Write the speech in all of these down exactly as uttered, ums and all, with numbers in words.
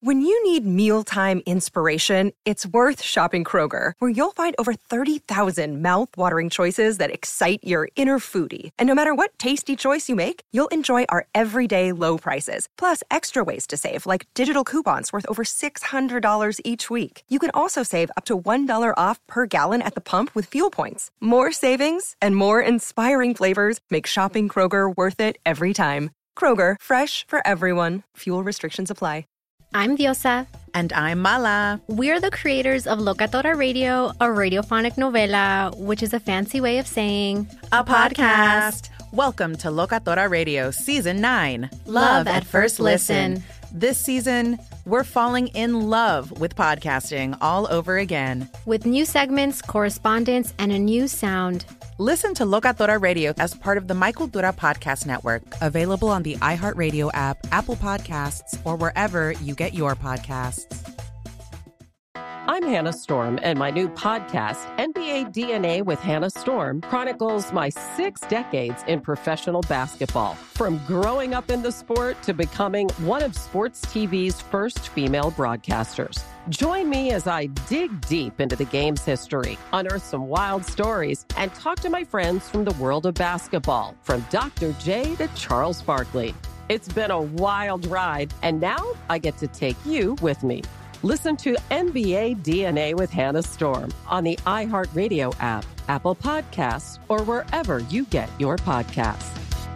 When you need mealtime inspiration, it's worth shopping Kroger, where you'll find over thirty thousand mouth-watering choices that excite your inner foodie. And no matter what tasty choice you make, you'll enjoy our everyday low prices, plus extra ways to save, like digital coupons worth over six hundred dollars each week. You can also save up to one dollar off per gallon at the pump with fuel points. More savings and more inspiring flavors make shopping Kroger worth it every time. Kroger, fresh for everyone. Fuel restrictions apply. I'm Diosa. And I'm Mala. We're the creators of Locatora Radio, a radiophonic novela, which is a fancy way of saying a podcast. Welcome to Locatora Radio Season nine. Love, love at First listen. listen. This season, we're falling in love with podcasting all over again. With new segments, correspondence, and a new sound. Listen to Locatora Radio as part of the My Cultura Podcast Network. Available on the iHeartRadio app, Apple Podcasts, or wherever you get your podcasts. I'm Hannah Storm, and my new podcast, N B A D N A with Hannah Storm, chronicles my six decades in professional basketball. From growing up in the sport to becoming one of sports T V's first female broadcasters. Join me as I dig deep into the game's history, unearth some wild stories, and talk to my friends from the world of basketball, from Doctor J to Charles Barkley. It's been a wild ride, and now I get to take you with me. Listen to N B A D N A with Hannah Storm on the iHeartRadio app, Apple Podcasts, or wherever you get your podcasts.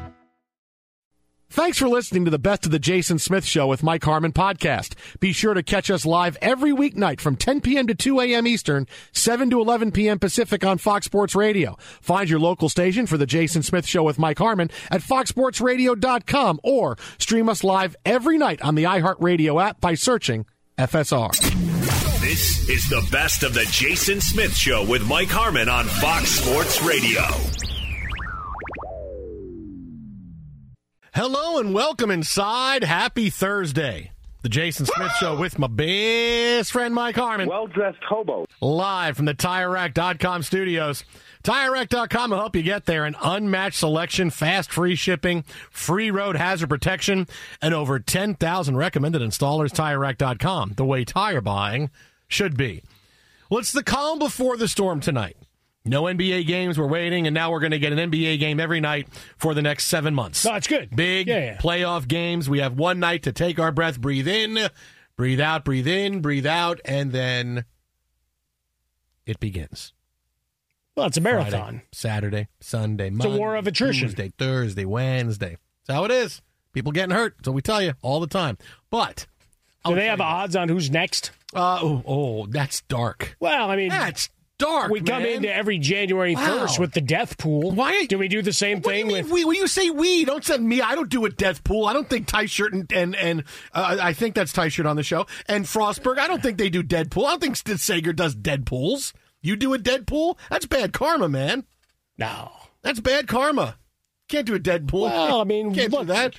Thanks for listening to the Best of the Jason Smith Show with Mike Harmon podcast. Be sure to catch us live every weeknight from ten p.m. to two a.m. Eastern, seven to eleven p.m. Pacific on Fox Sports Radio. Find your local station for the Jason Smith Show with Mike Harmon at fox sports radio dot com or stream us live every night on the iHeartRadio app by searching F S R. This is the Best of the Jason Smith Show with Mike Harmon on Fox Sports Radio. Hello and welcome inside. Happy Thursday. The Jason Smith Show with my best friend Mike Harmon. Well-dressed hobo. Live from the Tire Rack dot com studios. Tire Rack dot com will help you get there. An unmatched selection, fast free shipping, free road hazard protection, and over ten thousand recommended installers. Tire Rack dot com, the way tire buying should be. Well, it's the calm before the storm tonight. No N B A games, we're waiting, and now we're going to get an N B A game every night for the next seven months. No, it's good. Big yeah, yeah. playoff games. We have one night to take our breath, breathe in, breathe out, breathe in, breathe out, and then it begins. Well, it's a marathon. Friday, Saturday, Sunday, Monday. It's a war of attrition. Tuesday, Thursday, Wednesday. That's how it is. People getting hurt. So we tell you all the time. But do they have odds on who's next? Uh, oh, oh, that's dark. Well, I mean, that's dark. We man. come into every January first wow. with the death pool. Why do we do the same what thing? Do you with we, when you say we, don't say me. I don't do a death pool. I don't think Ty Shirt and and, and uh, I think that's Ty Shirt on the show and Frostberg. I don't think they do Deadpool. I don't think Sid Sager does Deadpools. You do a Deadpool? That's bad karma, man. No, that's bad karma. Can't do a Deadpool. Well, I mean, can't look, do that.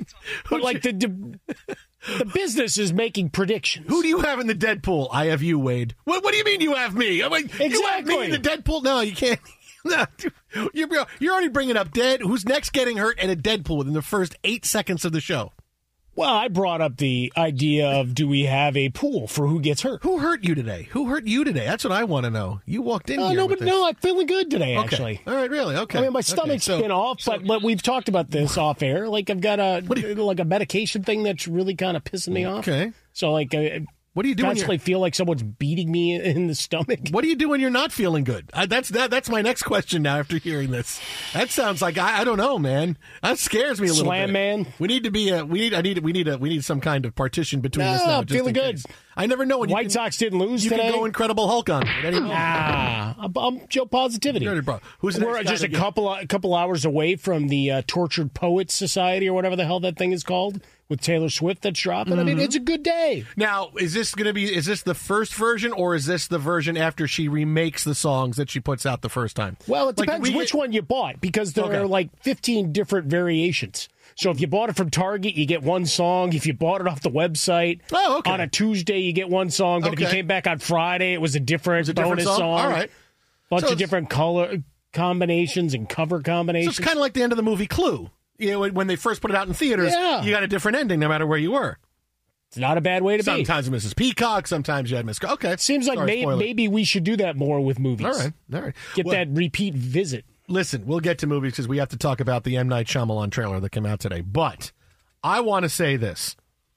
But like the, the the business is making predictions. Who do you have in the Deadpool? I have you, Wade. What What do you mean you have me? I'm like, exactly. You have me in the Deadpool? No, you can't. No, you're, you're already bringing up dead. Who's next getting hurt and a Deadpool within the first eight seconds of the show? Well, I brought up the idea of do we have a pool for who gets hurt? Who hurt you today? Who hurt you today? That's what I want to know. You walked in uh, here no, with but this. no, I'm feeling good today, okay. actually. All right, really? Okay. I mean, my stomach's okay, so, been off, so, but, but we've talked about this off air. Like, I've got a you, like a medication thing that's really kind of pissing me off. Okay. So, like, uh, what do you do? Constantly feel like someone's beating me in the stomach. What do you do when you're not feeling good? I, that's that. That's my next question now. After hearing this, that sounds like I, I don't know, man. That scares me a little Slam bit. man. We need to be a. We need. I need. We need a. We need some kind of partition between no, us now. I'm just feeling good. Case. I never know when White you can, Sox didn't lose you today. You can go Incredible Hulk on. At any moment. Nah, I'm, I'm Joe Positivity. Who's the We're just a couple a couple hours away from the uh, Tortured Poets Society or whatever the hell that thing is called with Taylor Swift that's dropping. Mm-hmm. I mean, it's a good day. Now, is this going to be? Is this the first version, or is this the version after she remakes the songs that she puts out the first time? Well, it like, depends we, which one you bought because there okay. are like fifteen different variations. So if you bought it from Target, you get one song. If you bought it off the website, oh, okay. on a Tuesday, you get one song. But okay. if you came back on Friday, it was a different a bonus different song? song. All right. Bunch so of different color combinations and cover combinations. So it's kind of like the end of the movie Clue. You know, when they first put it out in theaters, yeah. you got a different ending no matter where you were. It's not a bad way to sometimes be. Sometimes Missus Peacock, sometimes you had Miss. Okay. It seems like Sorry, may, maybe we should do that more with movies. All right. All right. Get well, that repeat visit. Listen, we'll get to movies because we have to talk about the M. Night Shyamalan trailer that came out today. But I want to say this.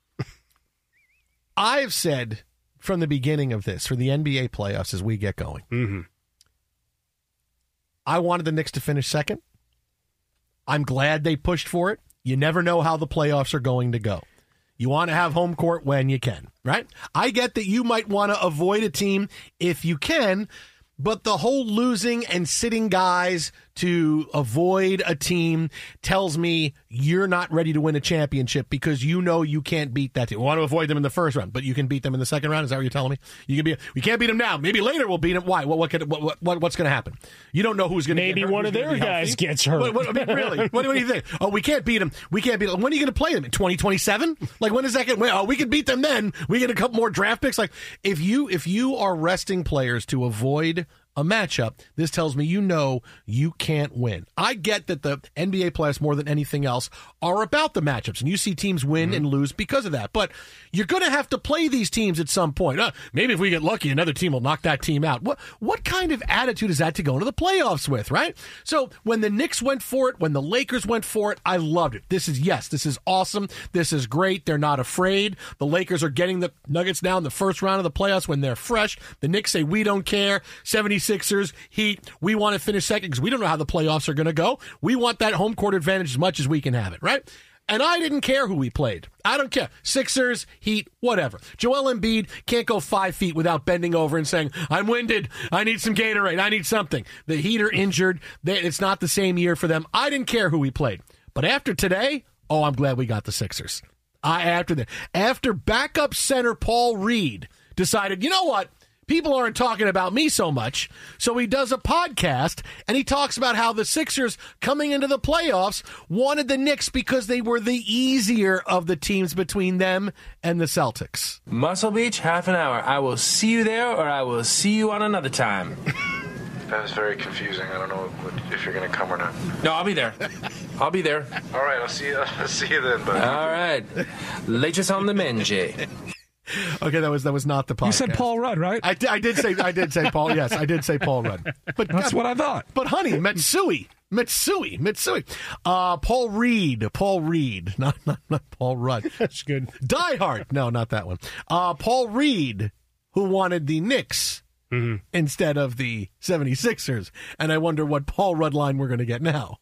I've said from the beginning of this, for the N B A playoffs as we get going, mm-hmm. I wanted the Knicks to finish second. I'm glad they pushed for it. You never know how the playoffs are going to go. You want to have home court when you can, right? I get that you might want to avoid a team if you can, but the whole losing and sitting guys to avoid a team tells me you're not ready to win a championship because you know you can't beat that team. We want to avoid them in the first round, but you can beat them in the second round. Is that what you're telling me? You can be. We can't beat them now. Maybe later we'll beat them. Why? What? What? Could, what, what what's going to happen? You don't know who's going to. Maybe get hurt, one of their guys healthy. gets hurt. What, what, I mean, really? What, what do you think? Oh, we can't beat them. We can't beat them. When are you going to play them? In twenty twenty-seven? Like when is that going? Oh, we can beat them then. We get a couple more draft picks. Like if you if you are resting players to avoid a matchup, this tells me you know you can't win. I get that the N B A playoffs, more than anything else, are about the matchups, and you see teams win mm-hmm. and lose because of that. But you're going to have to play these teams at some point. Uh, maybe if we get lucky, another team will knock that team out. What what kind of attitude is that to go into the playoffs with, right? So when the Knicks went for it, when the Lakers went for it, I loved it. This is, yes, this is awesome. This is great. They're not afraid. The Lakers are getting the Nuggets now in the first round of the playoffs when they're fresh. The Knicks say, we don't care. seventy-sixers, Heat, we want to finish second because we don't know how the playoffs are going to go. We want that home court advantage as much as we can have it, right? And I didn't care who we played. I don't care. Sixers, Heat, whatever. Joel Embiid can't go five feet without bending over and saying, I'm winded. I need some Gatorade. I need something. The Heat are injured. They, it's not the same year for them. I didn't care who we played. But after today, oh, I'm glad we got the Sixers. I after that, after backup center Paul Reed decided, you know what? People aren't talking about me so much, so he does a podcast, and he talks about how the Sixers, coming into the playoffs, wanted the Knicks because they were the easier of the teams between them and the Celtics. Muscle Beach, half an hour. I will see you there, or I will see you on another time. That was very confusing. I don't know what, if you're going to come or not. No, I'll be there. I'll be there. All right, I'll see you, I'll see you then, buddy. All right. Leches on the menge. Okay, that was that was not the podcast. You said Paul Rudd, right? I, I did say I did say Paul. Yes, I did say Paul Rudd. But that's God, what I thought. But honey, Mitsui, Mitsui, Mitsui. Uh, Paul Reed, Paul Reed, not not, not Paul Rudd. That's good. Die Hard. No, not that one. Uh, Paul Reed, who wanted the Knicks mm-hmm. instead of the seventy-sixers, and I wonder what Paul Rudd line we're going to get now.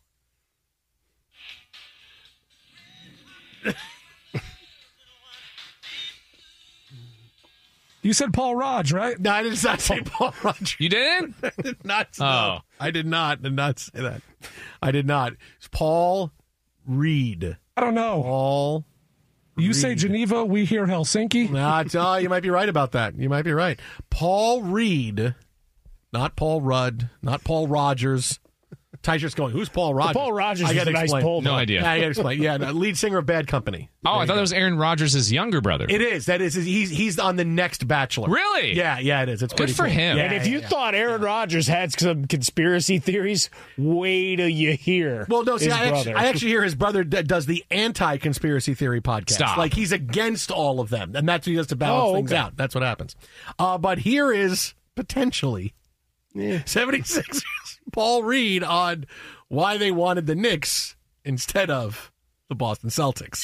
You said Paul Rodge, right? No, I did not say Paul Rodge. You didn't? I did not. Oh. No, I did not. Did not say that. I did not. It's Paul Reed. I don't know. Paul You Reed. say Geneva, we hear Helsinki. Nah, oh, you might be right about that. You might be right. Paul Reed, not Paul Rudd, not Paul Rogers. Ty's just going, who's Paul Rogers? Paul Rogers I is a nice explain. pull. No idea. Yeah, I got to explain. Yeah, no, lead singer of Bad Company. Oh, There I thought go. that was Aaron Rodgers' younger brother. It is. That is. He's he's on the next Bachelor. Really? Yeah, yeah, it is. It's Good pretty for cool. him. Yeah, And if yeah, you yeah. thought Aaron Rodgers had some conspiracy theories, wait till you hear. Well, no, see, his I actually, brother. I actually hear his brother d- does the anti-conspiracy theory podcast. Stop. Like, he's against all of them, and that's what he does to balance Oh, things okay. out. That's what happens. Uh, but here is, potentially, seventy-sixers Paul Reed on why they wanted the Knicks instead of the Boston Celtics.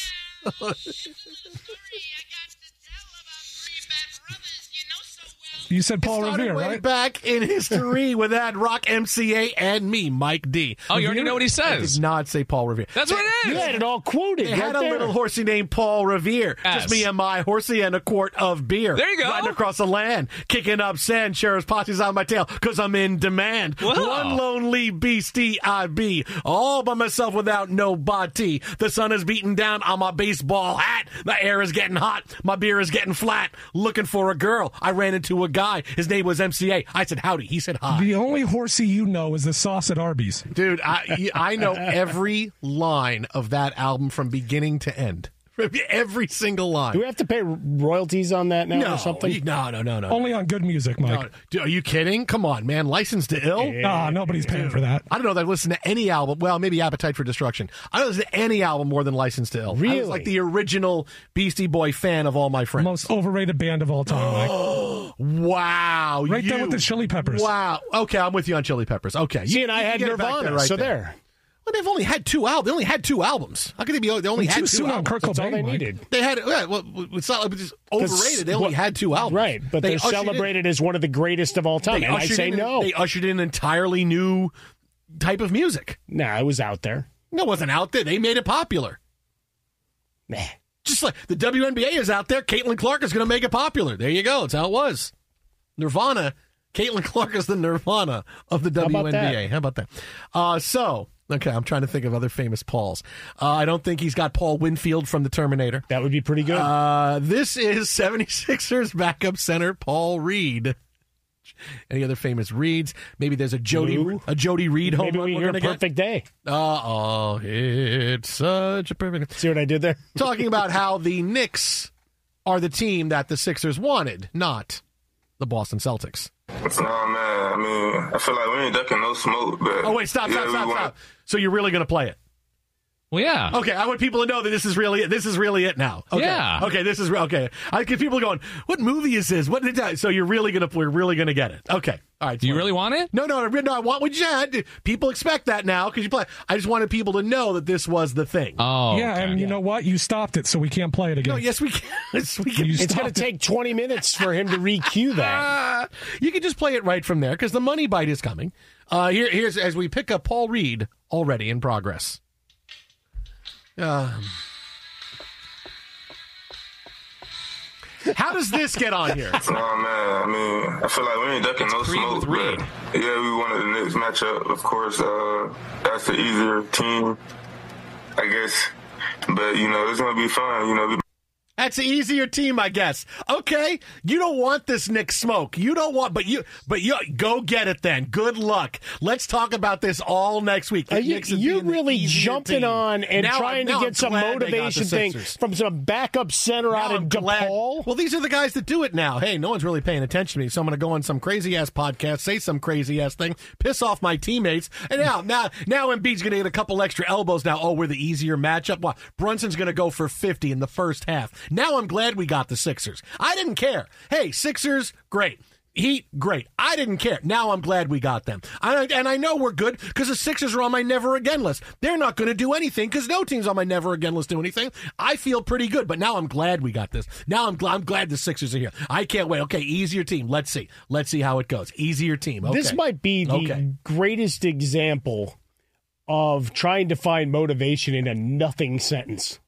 You said Paul Started Revere, way right? back in history with that Rock M C A and me, Mike D. Oh, you already know what he I says. did not say Paul Revere. That's what it You is. had it all quoted. They right had a there. little horsey named Paul Revere. Yes. Just me and my horsey and a quart of beer. There you go. Riding across the land, kicking up sand, sheriff's posse's on my tail, because I'm in demand. Whoa. One lonely beastie I be, all by myself without nobody. The sun is beating down on my baseball hat. The air is getting hot. My beer is getting flat. Looking for a girl. I ran into a guy. His name was M C A. I said howdy. He said hi. The only horsey you know is the sauce at Arby's. Dude, I I know every line of that album from beginning to end. Every single line. Do we have to pay royalties on that now no, or something? No, no, no, no. Only on good music, Mike. No, dude, are you kidding? Come on, man. Licensed to Ill? Yeah. Oh, nobody's paying for that. I don't know that I listen to any album. Well, maybe Appetite for Destruction. I don't listen to any album more than Licensed to Ill. Really? I was like the original Beastie Boy fan of all my friends. Most overrated band of all time, Mike. Wow. Right you, there with the Chili Peppers. Wow. Okay, I'm with you on Chili Peppers. Okay. See, you, and I you had get it back Nirvana, there, right so there. there. Well, they've only had two albums. They only had two albums. How could they be? They only Too had two soon on albums. Kurt That's all Cobain, they Mike. needed. They had, yeah, well, it's not like it's just overrated. They only well, had two albums. Right, but They they're ushered celebrated as one of the greatest of all time. They And I ushered say in, no. They ushered in an entirely new type of music. Nah, it was out there. No, it wasn't out there. They made it popular. Nah. Just like the W N B A is out there, Caitlin Clark is going to make it popular. There you go. That's how it was. Nirvana, Caitlin Clark is the Nirvana of the How W N B A. about that? How about that? Uh, so, okay, I'm trying to think of other famous Pauls. Uh, I don't think he's got Paul Winfield from the Terminator. That would be pretty good. Uh, this is seventy-sixers backup center Paul Reed. Any other famous Reeds? Maybe there's a Jody Lou? a Jody Reed home Maybe run we we're hear going to get. Perfect Day. Uh, oh, it's such a perfect. See what I did there? Talking about how the Knicks are the team that the Sixers wanted, not the Boston Celtics. No, man. I mean, I feel like we ain't ducking no smoke. But Oh, wait, stop, yeah, stop, we stop, want- stop. So you're really going to play it? Well, yeah. Okay, I want people to know that this is really it. This is really it now. Okay. Yeah. Okay, this is re- okay. I get people going, what movie is this? What did that? So you're really going to we're really going to get it. Okay. All right. Do you really want it? No, no, no. I want what you had. People expect that now because you play. I just wanted people to know that this was the thing. Oh, yeah, okay. and you know what? You stopped it, so we can't play it again. No, yes, we can. Yes, we can. You It's going stopped to it. take twenty minutes for him to re-cue that. Uh, you can just play it right from there because the money bite is coming. Uh, here, here's as we pick up Paul Reed already in progress. Um, how does this get on here? No, man. I mean, I feel like we ain't ducking no Creed smoke. with Reed. But yeah, we wanted the Knicks matchup. Of course, uh, that's the easier team, I guess. But, you know, it's going to be fun. You know, we That's an easier team, I guess. Okay, you don't want this Knicks smoke. You don't want, but you, but you go get it then. Good luck. Let's talk about this all next week. The Are you, Knicks as you're being the really easier jumping team. on and Now trying I'm- to now get I'm some glad they got the motivation thing Sixers. from some backup center Now out I'm of glad- DePaul. Well, these are the guys that do it now. Hey, no one's really paying attention to me, so I'm going to go on some crazy ass podcast, say some crazy ass thing, piss off my teammates, and now, now, now Embiid's going to get a couple extra elbows. Now, oh, we're the easier matchup. Well, Brunson's going to go for fifty in the first half. Now I'm glad we got the Sixers. I didn't care. Hey, Sixers, great. Heat, great. I didn't care. Now I'm glad we got them. I, and I know we're good because the Sixers are on my never again list. They're not going to do anything because no team's on my never again list do anything. I feel pretty good, but now I'm glad we got this. Now I'm, gl- I'm glad the Sixers are here. I can't wait. Okay, easier team. Let's see. Let's see how it goes. Easier team. Okay. This might be the Okay. greatest example of trying to find motivation in a nothing sentence.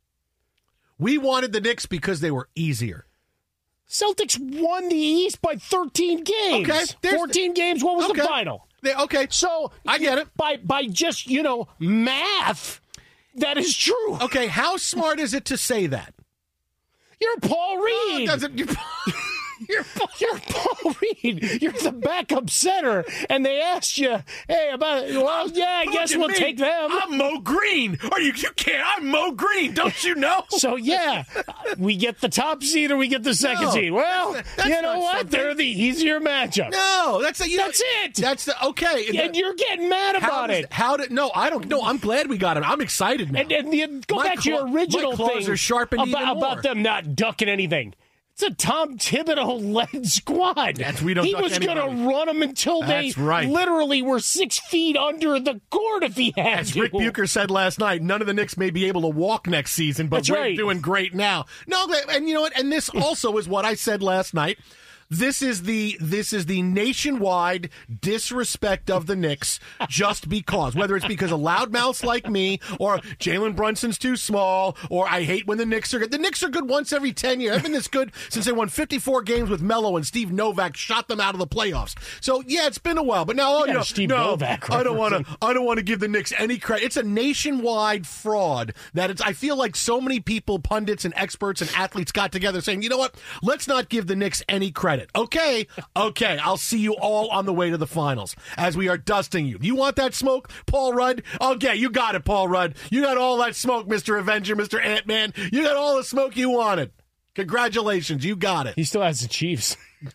We wanted the Knicks because they were easier. Celtics won the East by thirteen games. Okay, there's- fourteen games. What was Okay. the final? They, okay. So I get it. By by just, you know, math, that is true. Okay, how smart is it to say that? You're Paul Reed. Doesn't you? You're, you're Paul Reed. You're the backup center, and they asked you, "Hey, about well, yeah, I Look guess at we'll me. take them." I'm Mo Green. Are you? You can't. I'm Mo Green. Don't you know? So yeah, we get the top seed or we get the second No, seed. Well, that's- that's you know not what? something- They're the easier matchup. No, that's a, you That's know, it. That's the okay. And you're getting mad how about does- it. How did? No, I don't. No, I'm glad we got him. I'm excited now. And, and the, go My back to your claw- original my claws thing are sharpened about, even more. about them not ducking anything. It's a Tom Thibodeau-led squad. That's- we don't he duck was going anybody. to run them until That's they right. literally were six feet under the court if he had As to. Rick Bucher said last night, none of the Knicks may be able to walk next season, but That's we're right. doing great now. No, and you know what? And this also is what I said last night. This is the this is the nationwide disrespect of the Knicks just because. Whether it's because of loudmouths like me, or Jalen Brunson's too small, or I hate when the Knicks are good. The Knicks are good once every ten years. They've been this good since they won fifty-four games with Melo and Steve Novak shot them out of the playoffs. So yeah, it's been a while. But now, oh got a no, Steve no, Novak I don't want to. reference. I don't want to give the Knicks any credit. It's a nationwide fraud that it's. I feel like so many people, pundits and experts and athletes got together saying, you know what? Let's not give the Knicks any credit. get it. Okay, okay, I'll see you all on the way to the finals as we are dusting you. You want that smoke, Paul Rudd? Okay, you got it, Paul Rudd. You got all that smoke, Mister Avenger, Mister Ant-Man. You got all the smoke you wanted. Congratulations, you got it. He still has the Chiefs.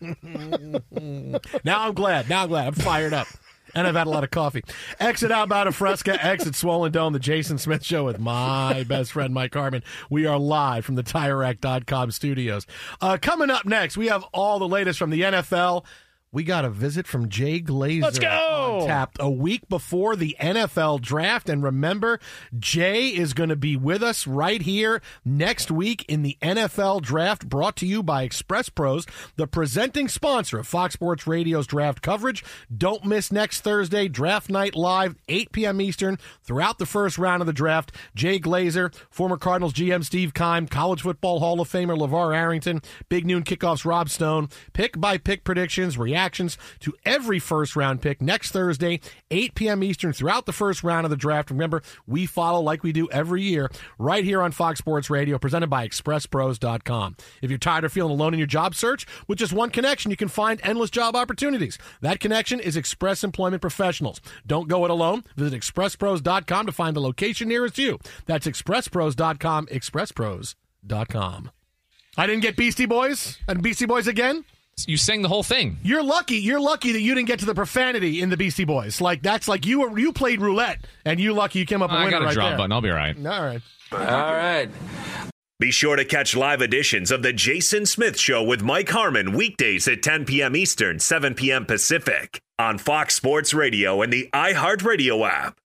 Now I'm glad. Now I'm glad. I'm fired up. And I've had a lot of coffee. Exit Outbound of Fresca, exit Swollen Dome, the Jason Smith Show with my best friend, Mike Harmon. We are live from the Tire Rack dot com studios. Uh, coming up next, we have all the latest from the N F L. We got a visit from Jay Glazer. Let's go! On tap a week before the N F L draft. And remember, Jay is going to be with us right here next week in the N F L draft, brought to you by Express Pros, the presenting sponsor of Fox Sports Radio's draft coverage. Don't miss next Thursday, Draft Night Live, eight p.m. Eastern, throughout the first round of the draft. Jay Glazer, former Cardinals G M Steve Keim, College Football Hall of Famer LeVar Arrington, Big Noon Kickoffs Rob Stone, pick-by-pick predictions, reactions to every first-round pick next Thursday, eight p.m. Eastern, throughout the first round of the draft. Remember, we follow like we do every year right here on Fox Sports Radio, presented by Express Pros dot com. If you're tired of feeling alone in your job search, with just one connection, you can find endless job opportunities. That connection is Express Employment Professionals. Don't go it alone. Visit Express Pros dot com to find the location nearest you. That's Express Pros dot com, Express Pros dot com. I didn't get Beastie Boys and Beastie Boys again. You sang the whole thing. You're lucky. You're lucky that you didn't get to the profanity in the Beastie Boys. Like that's like you were. You played roulette, and you lucky you came up a winner I got a right drop there. button. I'll be all right. All right. All right. Be sure to catch live editions of The Jason Smith Show with Mike Harmon weekdays at ten p.m. Eastern, seven p.m. Pacific on Fox Sports Radio and the iHeartRadio app.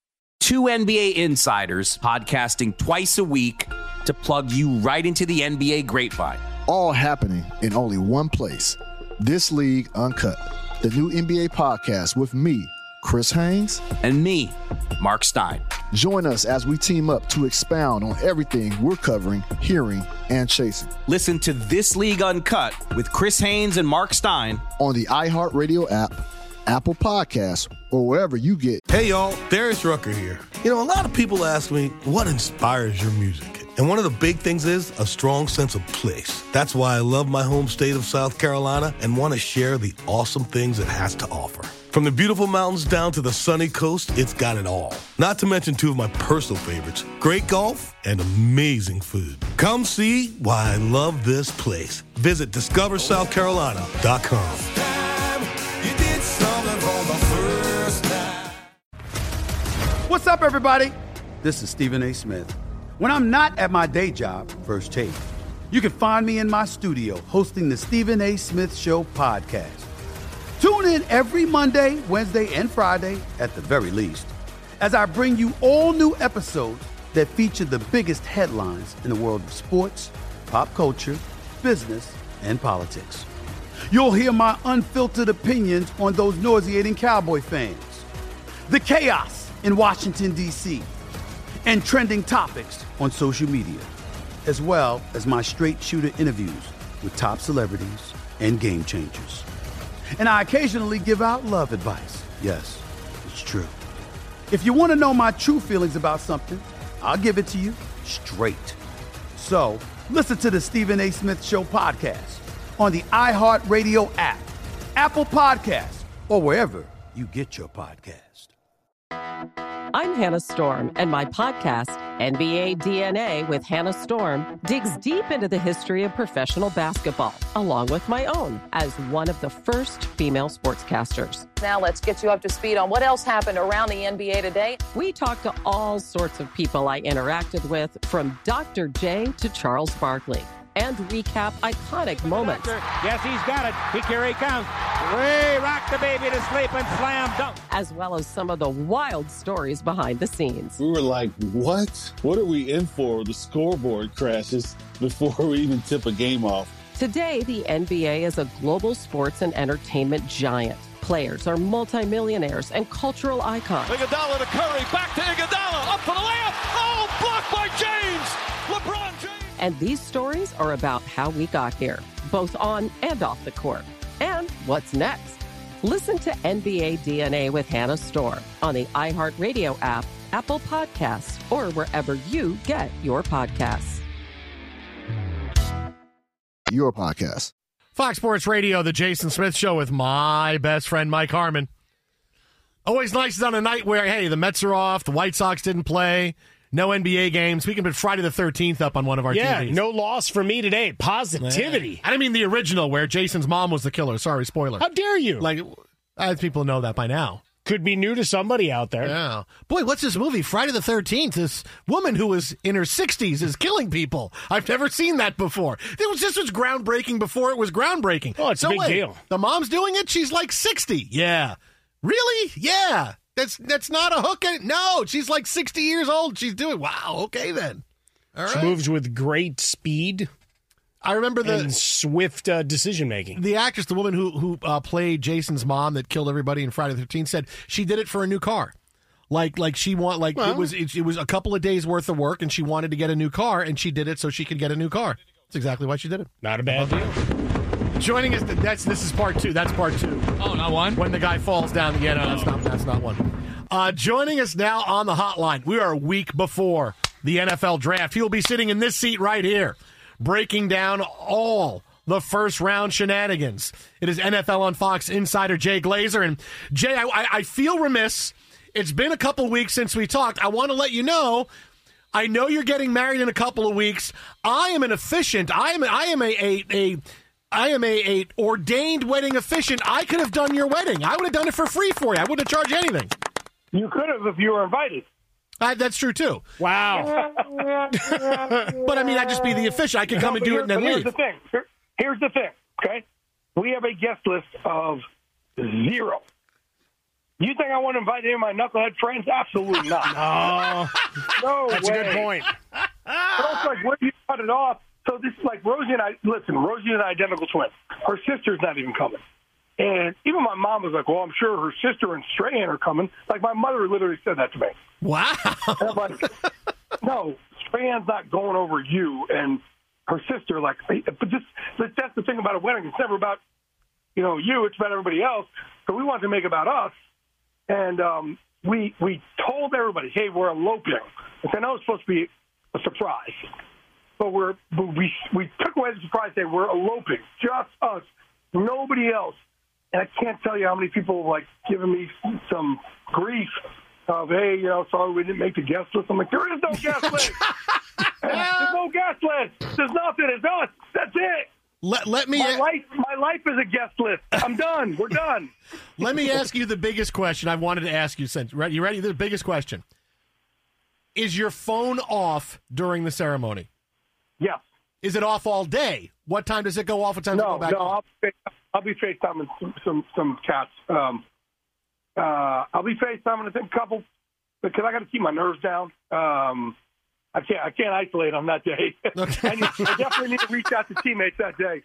Two N B A insiders podcasting twice a week to plug you right into the N B A grapevine. All happening in only one place. This League Uncut, the new N B A podcast with me, Chris Haynes, and me, Mark Stein. Join us as we team up to expound on everything we're covering, hearing, and chasing. Listen to This League Uncut with Chris Haynes and Mark Stein on the iHeartRadio app, Apple Podcasts, or wherever you get. Hey, y'all, Darius Rucker here. You know, a lot of people ask me, what inspires your music? And one of the big things is a strong sense of place. That's why I love my home state of South Carolina and want to share the awesome things it has to offer. From the beautiful mountains down to the sunny coast, it's got it all. Not to mention two of my personal favorites, great golf and amazing food. Come see why I love this place. Visit discover south carolina dot com. What's up, everybody? This is Stephen A. Smith. When I'm not at my day job, First Take, you can find me in my studio hosting the Stephen A. Smith Show podcast. Tune in every Monday, Wednesday, and Friday, at the very least, as I bring you all new episodes that feature the biggest headlines in the world of sports, pop culture, business, and politics. You'll hear my unfiltered opinions on those nauseating Cowboy fans, the chaos in Washington, D C, and trending topics on social media, as well as my straight shooter interviews with top celebrities and game changers. And I occasionally give out love advice. Yes, it's true. If you want to know my true feelings about something, I'll give it to you straight. So listen to the Stephen A. Smith Show podcast on the iHeartRadio app, Apple Podcasts, or wherever you get your podcast. I'm Hannah Storm, and my podcast, N B A D N A with Hannah Storm, digs deep into the history of professional basketball, along with my own, as one of the first female sportscasters. Now let's get you up to speed on what else happened around the N B A today. We talked to all sorts of people I interacted with, from Doctor J to Charles Barkley, and recap iconic moments. Yes, he's got it. He, here he comes. Way rock the baby to sleep and slam dunk. As well as some of the wild stories behind the scenes. We were like, what? What are we in for? The scoreboard crashes before we even tip a game off. Today, the N B A is a global sports and entertainment giant. Players are multimillionaires and cultural icons. Iguodala to Curry, back to Iguodala, up for the layup. Oh, blocked by James. LeBron James. And these stories are about how we got here, both on and off the court. And what's next? Listen to N B A D N A with Hannah Storm on the iHeartRadio app, Apple Podcasts, or wherever you get your podcasts. Your podcast. Fox Sports Radio, the Jason Smith Show with my best friend, Mike Harmon. Always nice on a night where, hey, the Mets are off, the White Sox didn't play, no N B A games. We can put Friday the thirteenth up on one of our yeah, T Vs. No loss for me today. Positivity. Yeah. I didn't mean the original where Jason's mom was the killer. Sorry, spoiler. How dare you? Like, as people know that by now. Could be new to somebody out there. Yeah. Boy, what's this movie? Friday the thirteenth. This woman who was in her sixties is killing people. I've never seen that before. It was This was groundbreaking before it was groundbreaking. Oh, it's so a big wait, deal. The mom's doing it? She's like sixty. Yeah. Really? Yeah. That's that's not a hook. No, she's like sixty years old. She's doing, wow, okay then. All She right. moves with great speed. I remember the and swift uh, decision making. The actress, the woman who who uh, played Jason's mom that killed everybody in Friday the thirteenth, said she did it for a new car. Like like she want like Well. it was it, it was a couple of days worth of work, and she wanted to get a new car, and she did it so she could get a new car. That's exactly why she did it. Not a bad deal. Joining us, that's this is part two. That's part two. Oh, not one. When the guy falls down. Yeah, no, that's not that's not one. Uh, joining us now on the hotline, we are a week before the N F L draft. He will be sitting in this seat right here, breaking down all the first round shenanigans. It is N F L on Fox insider Jay Glazer. And Jay, I, I, I feel remiss. It's been a couple weeks since we talked. I want to let you know, I know you're getting married in a couple of weeks. I am an officiant. I am I am a a, a I am a, a ordained wedding officiant. I could have done your wedding. I would have done it for free for you. I wouldn't have charged you anything. You could have if you were invited. Uh, that's true, too. Wow. But, I mean, I'd just be the official. I could come No, and but do here- it and then but here's leave. the thing. Here- here's the thing, okay? We have a guest list of zero. You think I want to invite any of my knucklehead friends? Absolutely not. No. No That's way. a good point. But also, like, where do you cut it off? So this is like Rosie and I, listen, Rosie is an identical twin. Her sister's not even coming. And even my mom was like, well, I'm sure her sister and Strahan are coming. Like, my mother literally said that to me. Wow. And I'm like, no, Strahan's not going over you and her sister. Like, but just, that's the thing about a wedding. It's never about, you know, you. It's about everybody else. So we wanted to make it about us. And um, we we told everybody, hey, we're eloping. Which I know it's supposed to be a surprise. But we're but we we took away the surprise day. We're eloping, just us, nobody else. And I can't tell you how many people have, like, given me some grief of, hey, you know, sorry we didn't make the guest list. I'm like, there is no guest list. There's no guest list. There's nothing. It's us. That's it. Let, let me... My life, my life is a guest list. I'm done. We're done. Let me ask you the biggest question I've wanted to ask you since. You ready? The biggest question. Is your phone off during the ceremony? Yes. Is it off all day? What time does it go off? What time does it No, go back no, on? I'll be, I'll be FaceTiming some, some, some cats. Um, uh, I'll be FaceTiming I think a couple because I got to keep my nerves down. Um, I can't I can't isolate on that day. I, need, I definitely need to reach out to teammates that day.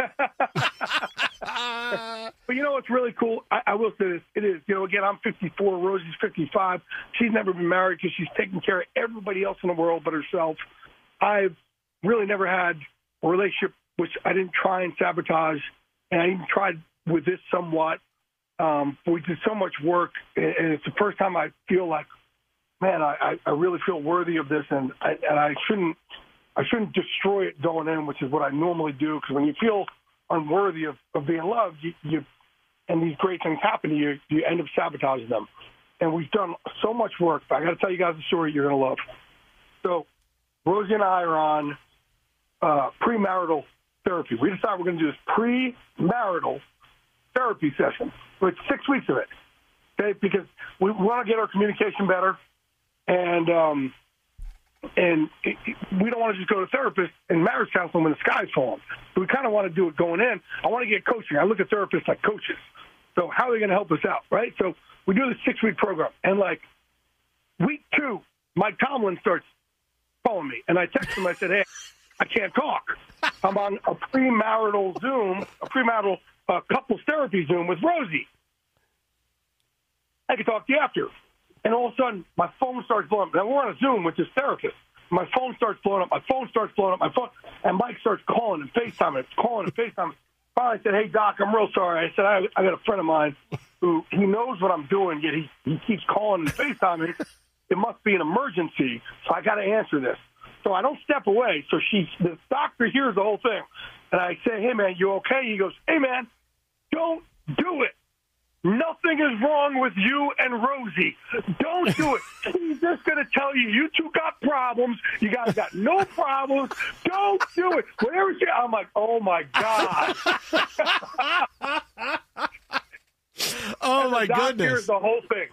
But you know what's really cool? I, I will say this. It is, you know, again, I'm fifty-four. Rosie's fifty-five. She's never been married because she's taking care of everybody else in the world but herself. I've really never had a relationship which I didn't try and sabotage, and I even tried with this somewhat. Um, but we did so much work, and, and it's the first time I feel like, man, I, I really feel worthy of this, and I, and I shouldn't I shouldn't destroy it going in, which is what I normally do. Because when you feel unworthy of, of being loved, you, you and these great things happen to you, you end up sabotaging them. And we've done so much work. But I got to tell you guys a story you're going to love. So Rosie and I are on uh, premarital therapy. We decided we're going to do this premarital therapy session. So it's six weeks of it, okay? Because we want to get our communication better, and um, and it, it, we don't want to just go to a therapist and marriage counseling when the sky's falling. So we kind of want to do it going in. I want to get coaching. I look at therapists like coaches. So how are they going to help us out, right? So we do this six-week program, and like week two, Mike Tomlin starts calling me, and I text him. I said, hey, I can't talk. I'm on a premarital Zoom, a premarital uh, couples therapy Zoom with Rosie. I can talk to you after. And all of a sudden, my phone starts blowing up. Now, we're on a Zoom with this therapist. My phone starts blowing up. My phone starts blowing up. My phone, and Mike starts calling and FaceTiming, calling and FaceTiming. Finally, I said, hey, Doc, I'm real sorry. I said, I, I got a friend of mine who he knows what I'm doing, yet he, he keeps calling and FaceTiming. It must be an emergency, so I got to answer this. So I don't step away. So she, the doctor hears the whole thing. And I say, hey, man, you okay? He goes, hey, man, don't do it. Nothing is wrong with you and Rosie. Don't do it. He's just going to tell you, you two got problems. You guys got no problems. Don't do it. Whatever she, I'm like, oh, my God. Oh, my goodness. Here's the whole thing.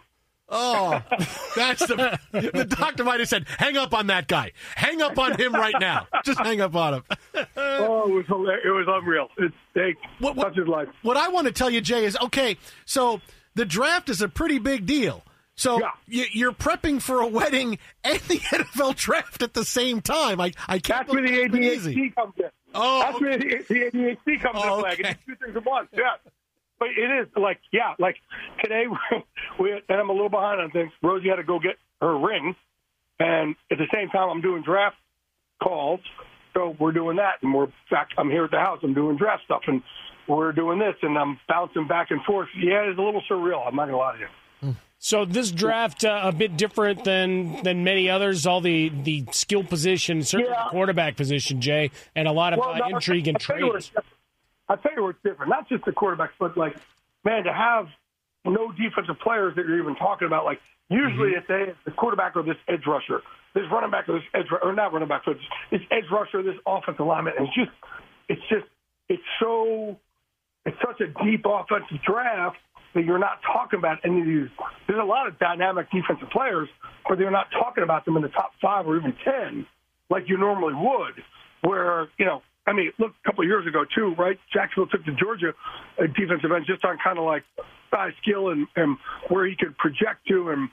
Oh, that's the the doctor might have said, hang up on that guy. Hang up on him right now. Just hang up on him. Oh, it was hilarious. It was unreal. It's they, what, what, such is life. What I want to tell you, Jay, is, okay, so the draft is a pretty big deal. So yeah. you, you're prepping for a wedding and the N F L draft at the same time. I, I can't That's where the A D H D comes in. Oh, That's where the, the A D H D comes oh, in play. okay. It's two things at once, yeah. But it is, like, yeah, like today, we, and I'm a little behind on things. Rosie had to go get her ring, and at the same time, I'm doing draft calls, so we're doing that. And we're back, I'm here at the house, I'm doing draft stuff, and we're doing this, and I'm bouncing back and forth. Yeah, it's a little surreal, I'm not going to lie to you. So this draft uh, a bit different than than many others, all the, the skill position, certainly yeah. the quarterback position, Jay, and a lot of well, uh, no, intrigue and trades. I'll tell you what's different. Not just the quarterbacks, but, like, man, to have no defensive players that you're even talking about. Like, usually mm-hmm. it's a, the quarterback or this edge rusher, this running back or this edge or not running back, but this edge rusher, this offensive lineman. And it's just, it's just, it's so, it's such a deep offensive draft that you're not talking about any of these. There's a lot of dynamic defensive players, but they're not talking about them in the top five or even ten like you normally would, where, you know, I mean, look, a couple of years ago, too, right? Jacksonville took the Georgia uh, defensive end just on kind of like size, skill, and, and where he could project to. And,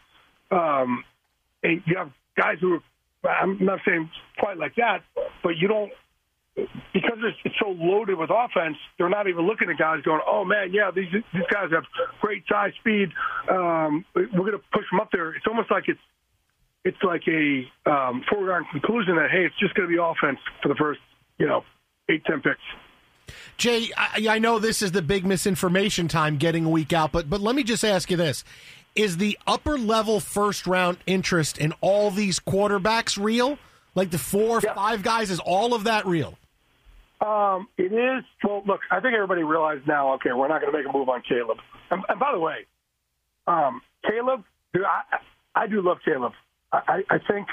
um, and you have guys who are, I'm not saying quite like that, but you don't, because it's, it's so loaded with offense, they're not even looking at guys going, oh, man, yeah, these these guys have great size, speed. Um, we're going to push them up there. It's almost like it's it's like a um, foregone conclusion that, hey, it's just going to be offense for the first, you know, eight, ten picks. Jay, I, I know this is the big misinformation time getting a week out, but but let me just ask you this. Is the upper-level first-round interest in all these quarterbacks real? Like the four or yeah. five guys, is all of that real? Um, it is. Well, look, I think everybody realized now, okay, we're not going to make a move on Caleb. And, and by the way, um, Caleb, dude, I, I do love Caleb. I, I think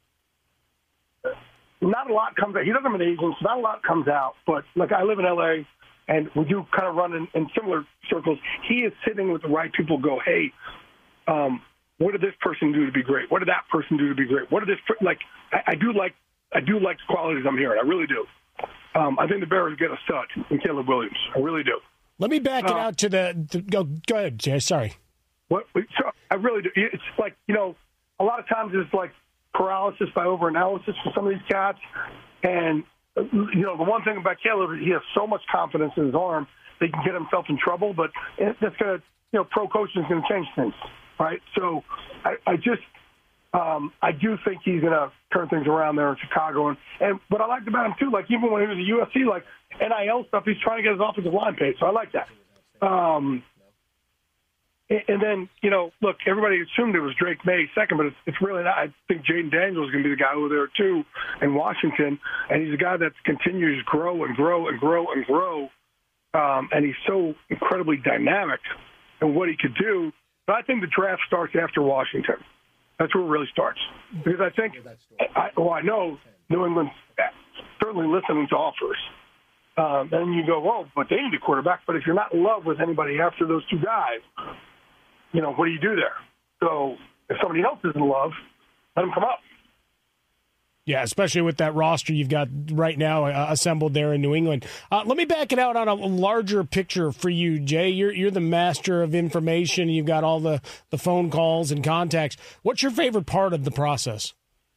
not a lot comes out. He doesn't have an agent, so not a lot comes out. But, like, I live in L A, and we do kind of run in, in similar circles. He is sitting with the right people go, hey, um, what did this person do to be great? What did that person do to be great? What did this – like, I, I do like I do like the qualities I'm hearing. I really do. Um, I think the Bears get a stud in Caleb Williams. I really do. Let me back uh, it out to the, the go, – go ahead, Jay. Sorry. What? So I really do. It's like, you know, a lot of times it's like paralysis by overanalysis for some of these cats. And, you know, the one thing about Caleb, he has so much confidence in his arm that he can get himself in trouble. But that's going to, you know, pro coaching is going to change things, right? So I, I just, um, I do think he's going to turn things around there in Chicago. And, and what I liked about him, too, like even when he was at U S C, like N I L stuff, he's trying to get his offensive line paid. So I like that. Um, And then, you know, look, everybody assumed it was Drake May second, but it's, it's really not. I think Jaden Daniels is going to be the guy over there, too, in Washington. And he's a guy that continues to grow and grow and grow and grow. Um, and he's so incredibly dynamic in what he could do. But I think the draft starts after Washington. That's where it really starts. Because I think, I, well, I know New England's certainly listening to offers. Um, and you go, well, but they need a quarterback. But if you're not in love with anybody after those two guys, you know, what do you do there? So if somebody else is in love, let them come up. Yeah, especially with that roster you've got right now uh, assembled there in New England. Uh, let me back it out on a larger picture for you, Jay. You're you're the master of information. You've got all the, the phone calls and contacts. What's your favorite part of the process?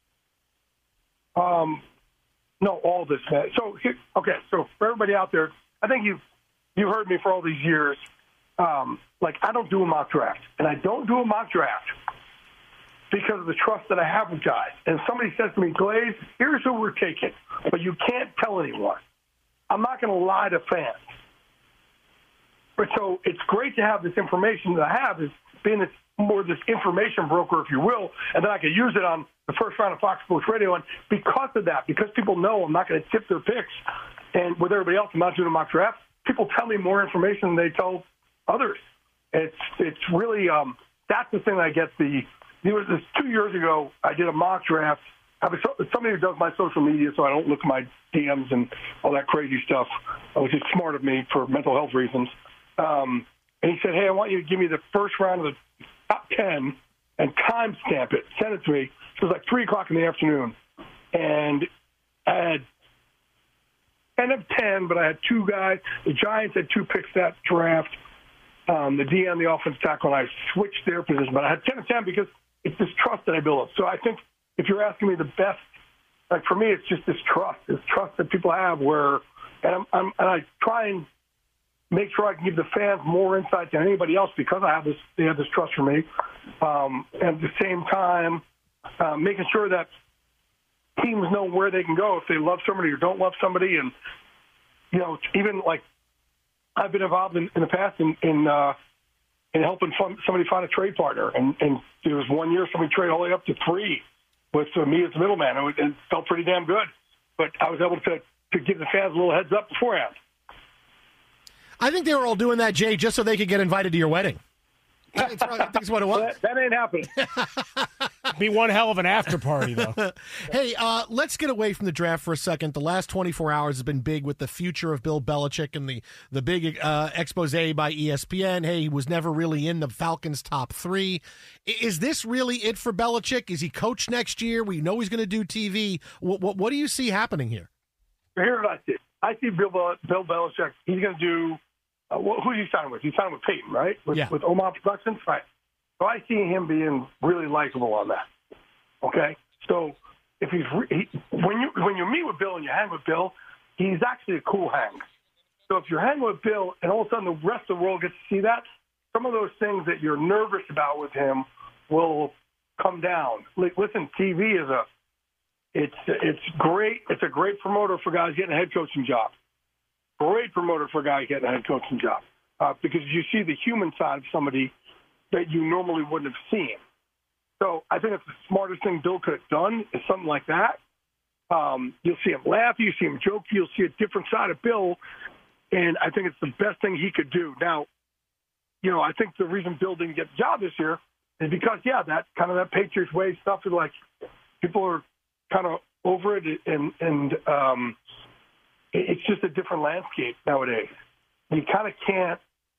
Um, no, all this. Man. So, here, okay, so for everybody out there, I think you've, you've heard me for all these years. Um, like, I don't do a mock draft. And I don't do a mock draft because of the trust that I have with guys. And if somebody says to me, Glaze, here's who we're taking, but you can't tell anyone, I'm not going to lie to fans. But so it's great to have this information that I have, is being this, more this information broker, if you will, and then I can use it on the first round of Fox Sports Radio. And because of that, because people know I'm not going to tip their picks, And with everybody else, I'm not doing a mock draft. People tell me more information than they tell others. It's it's really um, that's the thing that I get the. It was this two years ago. I did a mock draft. I have a, somebody who does my social media, so I don't look at my D Ms and all that crazy stuff, which is smart of me for mental health reasons. Um, and he said, "Hey, I want you to give me the first round of the top ten and timestamp it. Send it to me." So it was like three o'clock in the afternoon, and I had ten of ten, but I had two guys. The Giants had two picks that draft. Um, the D M, the offensive tackle, and I switched their position, but I had ten of ten because it's this trust that I built up. So I think if you're asking me the best, like for me, it's just this trust, this trust that people have where, and, I'm, I'm, and I try and make sure I can give the fans more insight than anybody else because I have this, they have this trust for me. Um, and at the same time, uh, making sure that teams know where they can go if they love somebody or don't love somebody. And, you know, even like I've been involved in, in the past in, in, uh, in helping fund, somebody find a trade partner. And, and there was one year somebody traded all the way up to three with uh, me as the middleman. And it felt pretty damn good. But I was able to, to give the fans a little heads up beforehand. I think they were all doing that, Jay, just so they could get invited to your wedding. I think that's what it was. That, that ain't happening. Be one hell of an after party, though. Hey, uh, let's get away from the draft for a second. The last twenty-four hours has been big with the future of Bill Belichick and the, the big uh, expose by E S P N. Hey, he was never really in the Falcons' top three. Is this really it for Belichick? Is he coach next year? We know he's going to do T V. What, what, what do you see happening here? Here's what I see. I see Bill, Bill Belichick. He's going to do uh, – who's he signing with? He's signing with Peyton, right? With, yeah. with Omaha Productions? Right. So I see him being really likable on that. Okay? So if he's he, when you when you meet with Bill and you hang with Bill, he's actually a cool hang. So if you're hanging with Bill and all of a sudden the rest of the world gets to see that, some of those things that you're nervous about with him will come down. Like, listen, T V is a it's it's great. It's a great promoter for guys getting a head coaching job. Great promoter for a guy getting a head coaching job uh, because you see the human side of somebody that you normally wouldn't have seen. So I think it's the smartest thing Bill could have done is something like that. Um, you'll see him laugh, you see him joke, you'll see a different side of Bill, and I think it's the best thing he could do. Now, you know, I think the reason Bill didn't get the job this year is because, yeah, that kind of that Patriots way stuff is like people are kind of over it, and and um, it's just a different landscape nowadays. You kind of can't,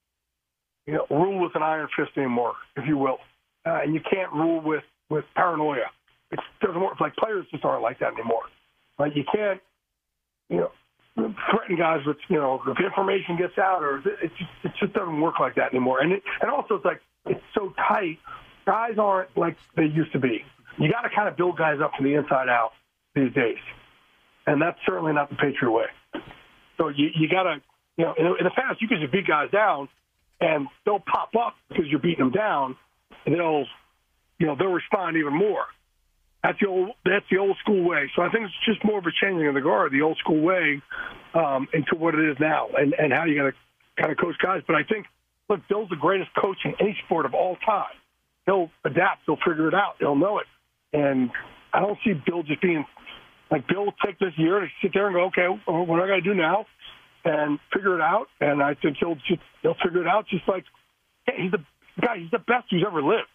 you know, rule with an iron fist anymore, if you will, uh, and you can't rule with, with paranoia. It doesn't work. Like players just aren't like that anymore. Like you can't, you know, threaten guys with, you know, if information gets out, or it just, it just doesn't work like that anymore. And it, and also it's like it's so tight. Guys aren't like they used to be. You got to kind of build guys up from the inside out these days, and that's certainly not the Patriot way. So you you got to, you know, in, in the past you could just beat guys down, and they'll pop up because you're beating them down, and they'll, you know, they'll respond even more. That's the old that's the old school way. So I think it's just more of a changing of the guard, the old school way, um, into what it is now, and and how you got to kind of coach guys. But I think, look, Bill's the greatest coach in any sport of all time. He'll adapt. He'll figure it out. He'll know it. And I don't see Bill just being like, Bill will take this year to sit there and go, okay, what do I got to do now? And figure it out. And I think he'll just, he'll figure it out just like, hey, he's the guy, he's the best who's ever lived.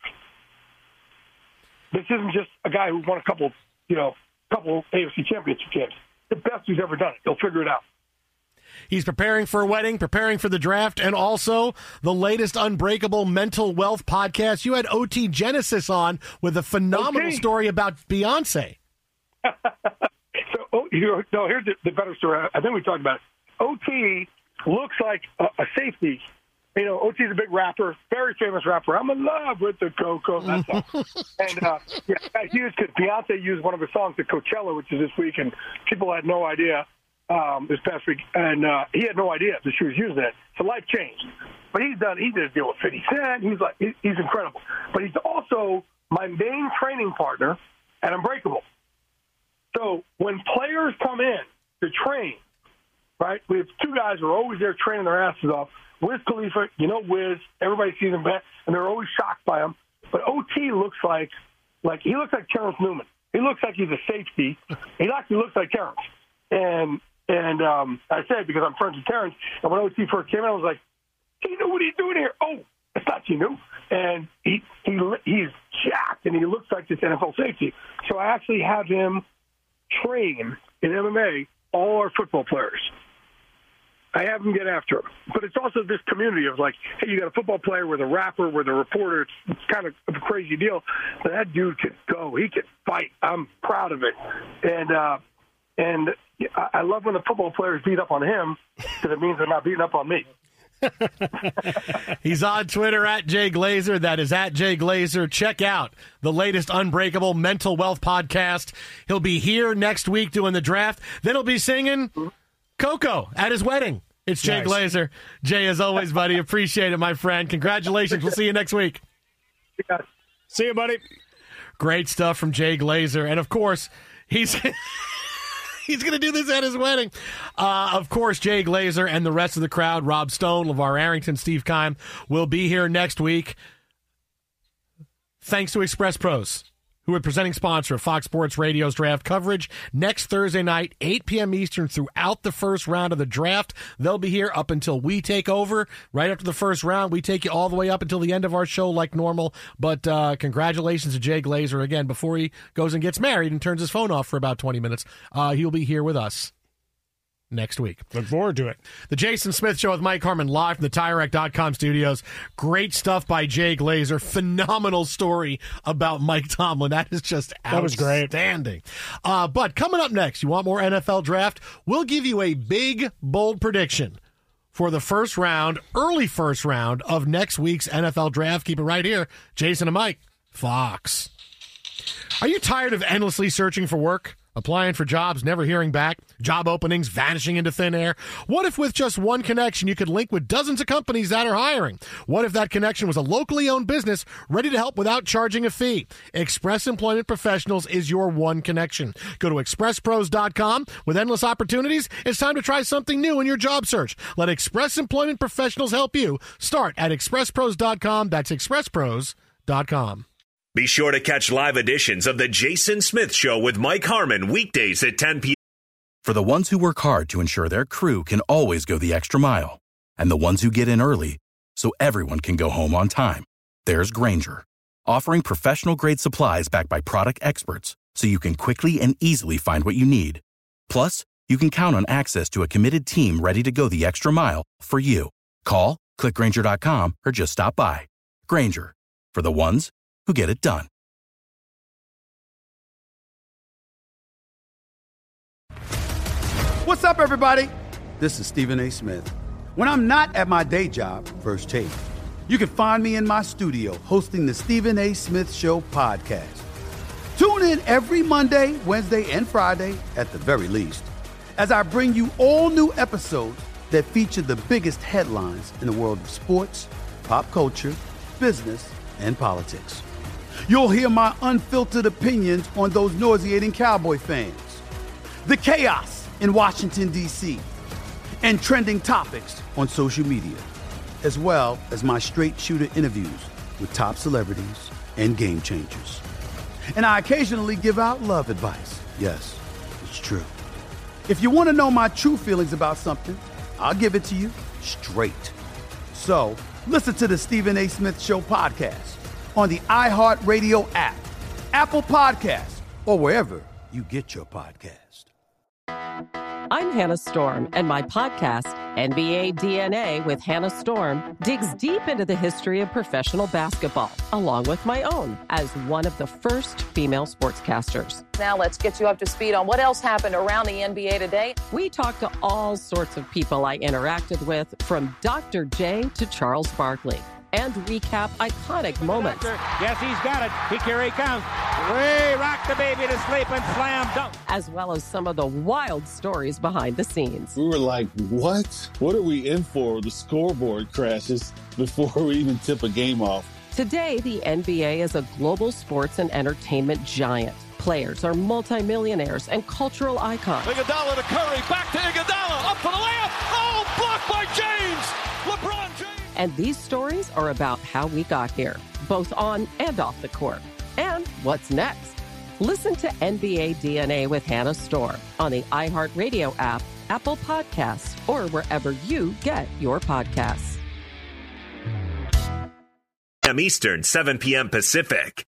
This isn't just a guy who won a couple, you know, couple A F C championship games. The best who's ever done it. He'll figure it out. He's preparing for a wedding, preparing for the draft, and also the latest Unbreakable Mental Wealth podcast. You had O T Genesis on with a phenomenal okay. story about Beyonce. so, oh, you know, no, here's the, the better story. I think we talked about it. O T looks like a, a safety. You know, O T's a big rapper, very famous rapper. I'm in love with the Coco. That song. and uh, yeah, I used because Beyonce used one of her songs at Coachella, which is this week, and people had no idea. Um, this past week, and uh, he had no idea that she was using it. So life changed. But he's done. He did a deal with fifty Cent. He's like, he, he's incredible. But he's also my main training partner at Unbreakable. So when players come in to train, right, we have two guys who are always there training their asses off. Wiz Khalifa, you know Wiz. Everybody sees him back, and they're always shocked by him. But O T looks like, like he looks like Terrence Newman. He looks like he's a safety. He actually looks like Terrence. And And um, I said, because I'm friends with Terrence, and when O T first came in, I was like, Geno, what are you doing here? Oh, it's not Geno. And he, he he's jacked, and he looks like this N F L safety. So I actually have him train in M M A all our football players. I have him get after him. But it's also this community of like, hey, you got a football player with a rapper, with a reporter. It's, it's kind of a crazy deal. But that dude can go. He can fight. I'm proud of it. And uh, and I love when the football players beat up on him because it means they're not beating up on me. He's on Twitter at Jay Glazer. That is at Jay Glazer. Check out the latest Unbreakable Mental Wealth podcast. He'll be here next week doing the draft. Then he'll be singing Coco at his wedding. It's Jay nice. Glazer. Jay, as always, buddy, appreciate it, my friend. Congratulations. We'll see you next week. See you, buddy. Great stuff from Jay Glazer. And, of course, he's... He's going to do this at his wedding. Uh, of course, Jay Glazer and the rest of the crowd, Rob Stone, LeVar Arrington, Steve Keim, will be here next week. Thanks to Express Pros, who are presenting sponsor of Fox Sports Radio's draft coverage next Thursday night, eight p.m. Eastern, throughout the first round of the draft. They'll be here up until we take over. Right after the first round, we take you all the way up until the end of our show like normal. But uh, congratulations to Jay Glazer again before he goes and gets married and turns his phone off for about twenty minutes. Uh, he'll be here with us next week. Look forward to it. The Jason Smith Show with Mike Harmon, live from the Tire Rack dot com studios. Great stuff by Jay Glazer. Phenomenal story about Mike Tomlin. That is just that was great. Outstanding. Uh, but coming up next, you want more N F L draft? We'll give you a big, bold prediction for the first round, early first round of next week's N F L draft. Keep it right here. Jason and Mike, Fox. Are you tired of endlessly searching for work? Applying for jobs, never hearing back, job openings vanishing into thin air? What if with just one connection you could link with dozens of companies that are hiring? What if that connection was a locally owned business ready to help without charging a fee? Express Employment Professionals is your one connection. Go to express pros dot com. With endless opportunities, it's time to try something new in your job search. Let Express Employment Professionals help you. Start at express pros dot com. That's express pros dot com. Be sure to catch live editions of The Jason Smith Show with Mike Harmon weekdays at ten p.m. For the ones who work hard to ensure their crew can always go the extra mile, and the ones who get in early so everyone can go home on time, there's Grainger, offering professional-grade supplies backed by product experts so you can quickly and easily find what you need. Plus, you can count on access to a committed team ready to go the extra mile for you. Call, click Grainger dot com, or just stop by. Grainger, for the ones who get it done. What's up, everybody? This is Stephen A. Smith. When I'm not at my day job, First Take, you can find me in my studio hosting the Stephen A. Smith Show podcast. Tune in every Monday, Wednesday, and Friday, at the very least, as I bring you all new episodes that feature the biggest headlines in the world of sports, pop culture, business, and politics. You'll hear my unfiltered opinions on those nauseating Cowboy fans, the chaos in Washington, D C, and trending topics on social media, as well as my straight shooter interviews with top celebrities and game changers. And I occasionally give out love advice. Yes, it's true. If you want to know my true feelings about something, I'll give it to you straight. So listen to the Stephen A. Smith Show podcast on the iHeartRadio app, Apple Podcasts, or wherever you get your podcast. I'm Hannah Storm, and my podcast, N B A D N A with Hannah Storm, digs deep into the history of professional basketball, along with my own, as one of the first female sportscasters. Now let's get you up to speed on what else happened around the N B A today. We talked to all sorts of people I interacted with, from Doctor J to Charles Barkley, and recap iconic moments. Yes, he's got it. He, here he comes. Way rock the baby to sleep and slam dunk. As well as some of the wild stories behind the scenes. We were like, what? What are we in for? The scoreboard crashes before we even tip a game off. Today, the N B A is a global sports and entertainment giant. Players are multimillionaires and cultural icons. Iguodala to Curry, back to Iguodala, up for the layup. Oh, blocked by James. LeBron James. And these stories are about how we got here, both on and off the court. And what's next? Listen to N B A D N A with Hannah Storm on the iHeartRadio app, Apple Podcasts, or wherever you get your podcasts. Eastern, seven p.m. Pacific.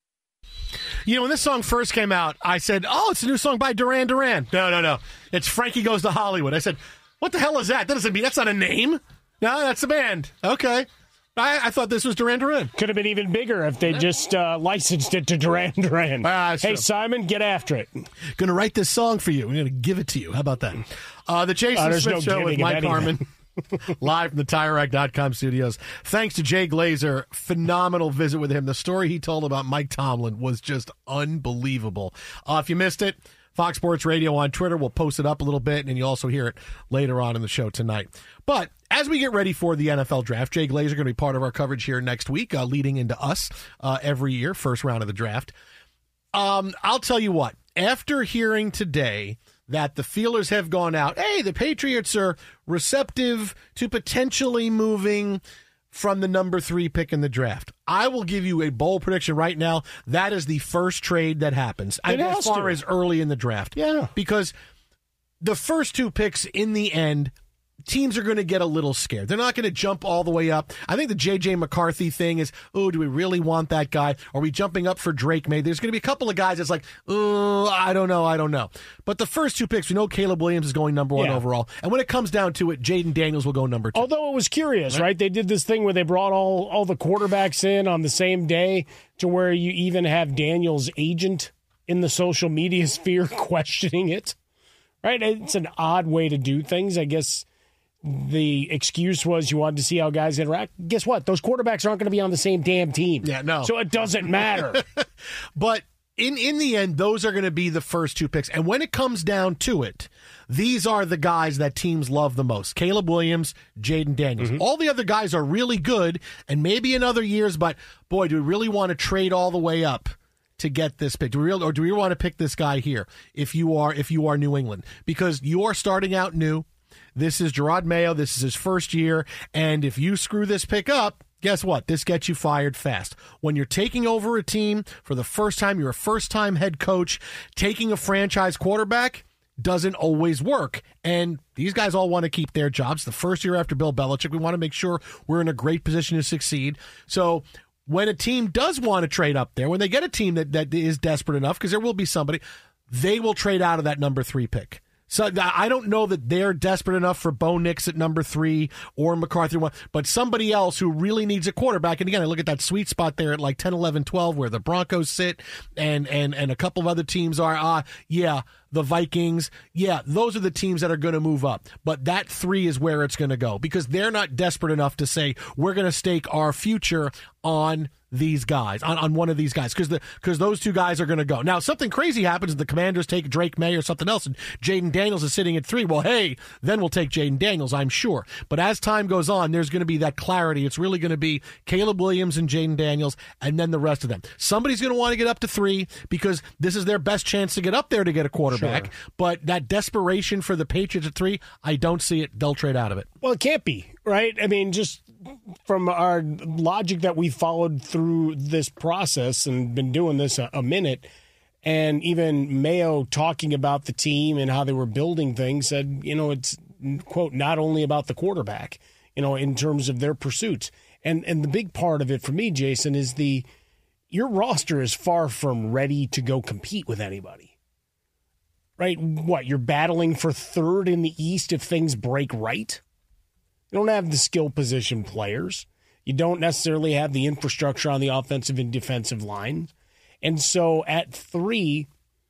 You know, when this song first came out, I said, oh, it's a new song by Duran Duran. No, no, no. It's Frankie Goes to Hollywood. I said, what the hell is that? That doesn't mean, that's not a name. No, that's a band. Okay. I, I thought this was Duran Duran. Could have been even bigger if they just uh, licensed it to Duran Duran. Ah, hey, true. Simon, get after it. Going to write this song for you. I'm going to give it to you. How about that? Uh, the Jason uh, Smith no Show with Mike Harmon. Live from the Tire Rack dot com studios. Thanks to Jay Glazer. Phenomenal visit with him. The story he told about Mike Tomlin was just unbelievable. Uh, if you missed it, Fox Sports Radio on Twitter. We'll post it up a little bit, and you'll also hear it later on in the show tonight. But as we get ready for the N F L draft, Jay Glazer going to be part of our coverage here next week, uh, leading into us uh, every year, first round of the draft. Um, I'll tell you what, after hearing today that the feelers have gone out, hey, the Patriots are receptive to potentially moving from the number three pick in the draft. I will give you a bold prediction right now. That is the first trade that happens. It as far to. as early in the draft. Yeah. Because the first two picks in the end, teams are going to get a little scared. They're not going to jump all the way up. I think the J J McCarthy thing is, oh, do we really want that guy? Are we jumping up for Drake May? There's going to be a couple of guys that's like, oh, I don't know, I don't know. But the first two picks, we know Caleb Williams is going number one yeah. overall. And when it comes down to it, Jaden Daniels will go number two. Although it was curious, right? right? They did this thing where they brought all, all the quarterbacks in on the same day to where you even have Daniels' agent in the social media sphere questioning it. Right? It's an odd way to do things, I guess. The excuse was you wanted to see how guys interact. Guess what? Those quarterbacks aren't going to be on the same damn team. Yeah, no. So it doesn't matter. But in, in the end, those are going to be the first two picks. And when it comes down to it, these are the guys that teams love the most. Caleb Williams, Jaden Daniels. Mm-hmm. All the other guys are really good, and maybe in other years, but boy, do we really want to trade all the way up to get this pick? Do we really, or do we want to pick this guy here if you are if you are New England? Because you are starting out new. This is Gerard Mayo. This is his first year. And if you screw this pick up, guess what? This gets you fired fast. When you're taking over a team for the first time, you're a first-time head coach, taking a franchise quarterback doesn't always work. And these guys all want to keep their jobs. The first year after Bill Belichick, we want to make sure we're in a great position to succeed. So when a team does want to trade up there, when they get a team that, that is desperate enough, because there will be somebody, they will trade out of that number three pick. So I don't know that they're desperate enough for Bo Nix at number three or McCarthy one, but somebody else who really needs a quarterback. And again, I look at that sweet spot there at like ten, eleven, twelve where the Broncos sit and and and a couple of other teams are. Ah, uh, yeah, the Vikings. Yeah, those are the teams that are going to move up. But that three is where it's going to go because they're not desperate enough to say we're going to stake our future on these guys, on, on one of these guys, because the because those two guys are going to go. Now, something crazy happens, and the Commanders take Drake May or something else, and Jaden Daniels is sitting at three. Well, hey, then we'll take Jaden Daniels, I'm sure. But as time goes on, there's going to be that clarity. It's really going to be Caleb Williams and Jaden Daniels, and then the rest of them. Somebody's going to want to get up to three because this is their best chance to get up there to get a quarterback. Sure. But that desperation for the Patriots at three, I don't see it. They'll trade out of it. Well, it can't be, right? I mean, just from our logic that we followed through this process and been doing this a, a minute, and even Mayo talking about the team and how they were building things said, you know, it's, quote, not only about the quarterback, you know, in terms of their pursuits. And and the big part of it for me, Jason, is the your roster is far from ready to go compete with anybody. Right? What, you're battling for third in the East if things break right? You don't have the skill position players. You don't necessarily have the infrastructure on the offensive and defensive line. And so at three,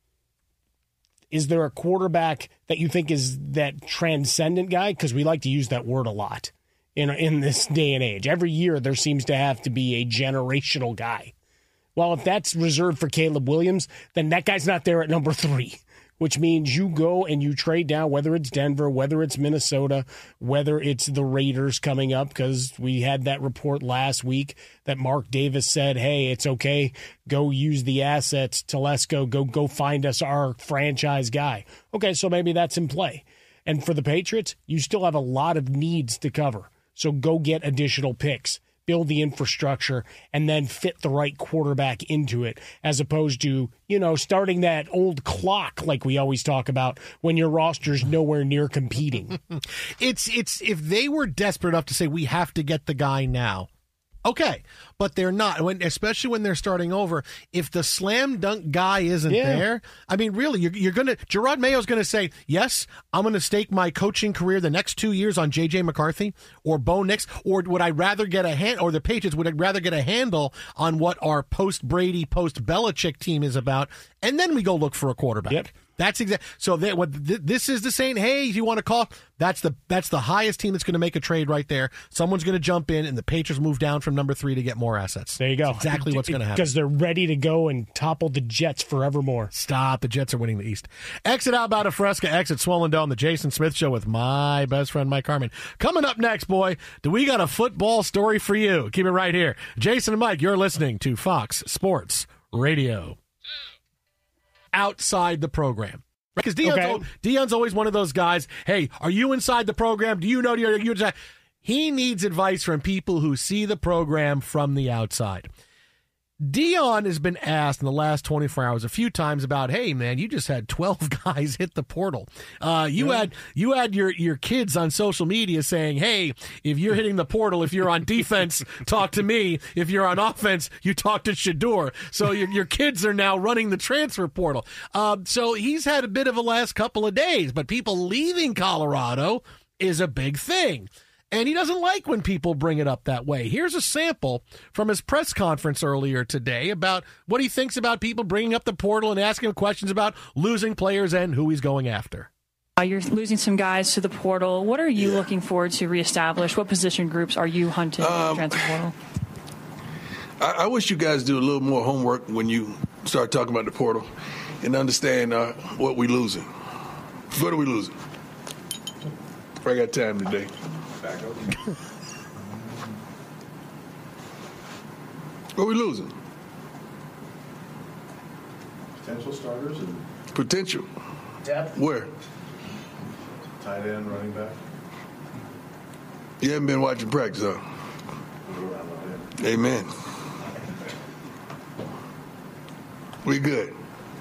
is there a quarterback that you think is that transcendent guy? Because we like to use that word a lot in, in this day and age. Every year there seems to have to be a generational guy. Well, if that's reserved for Caleb Williams, then that guy's not there at number three. Which means you go and you trade down, whether it's Denver, whether it's Minnesota, whether it's the Raiders coming up, because we had that report last week that Mark Davis said, hey, it's okay, go use the assets, Telesco, go go find us our franchise guy. Okay, so maybe that's in play. And for the Patriots, you still have a lot of needs to cover, so go get additional picks. build the infrastructure, and then fit the right quarterback into it, as opposed to, you know, starting that old clock like we always talk about when your roster's nowhere near competing. It's it's if they were desperate enough to say we have to get the guy now, okay, but they're not. When, especially when they're starting over, if the slam dunk guy isn't Yeah. there, I mean, really, you're, you're going to Gerard Mayo's going to say, yes, I'm going to stake my coaching career the next two years on J J McCarthy or Bo Nix, or would I rather get a hand, or the Patriots would I rather get a handle on what our post Brady, post Belichick team is about, and then we go look for a quarterback. Yep. That's exactly so. That what th- this is the saying. Hey, if you want to call, that's the that's the highest team that's going to make a trade right there. Someone's going to jump in, and the Patriots move down from number three to get more assets. There you go. That's exactly what's going to happen because they're ready to go and topple the Jets forevermore. Stop. The Jets are winning the East. Exit Outbound of Fresca. Exit Swollen Dome. The Jason Smith Show with my best friend Mike Harmon. Coming up next, boy, do we got a football story for you? Keep it right here. Jason and Mike, you're listening to Fox Sports Radio. Outside the program. Because Deion's, Okay. al- Deion's always one of those guys, hey, are you inside the program? Do you know? Are you inside? He needs advice from people who see the program from the outside. Deion has been asked in the last twenty-four hours a few times about, hey, man, you just had twelve guys hit the portal. Uh, you Yeah. had you had your, your kids on social media saying, hey, if you're hitting the portal, if you're on defense, talk to me. If you're on offense, you talk to Shador. So your, your kids are now running the transfer portal. Uh, so he's had a bit of a last couple of days, but people leaving Colorado is a big thing. And he doesn't like when people bring it up that way. Here's a sample from his press conference earlier today about what he thinks about people bringing up the portal and asking him questions about losing players and who he's going after. Uh, you're losing some guys to the portal. What are you looking forward to reestablish? What position groups are you hunting in the transfer portal? I, I wish you guys do a little more homework when you start talking about the portal and understand uh, what we're losing. What are we losing? I got time today. What are we losing? Potential starters and Potential. depth. Where? Tight end, running back. You haven't been watching practice, huh? Amen. We good.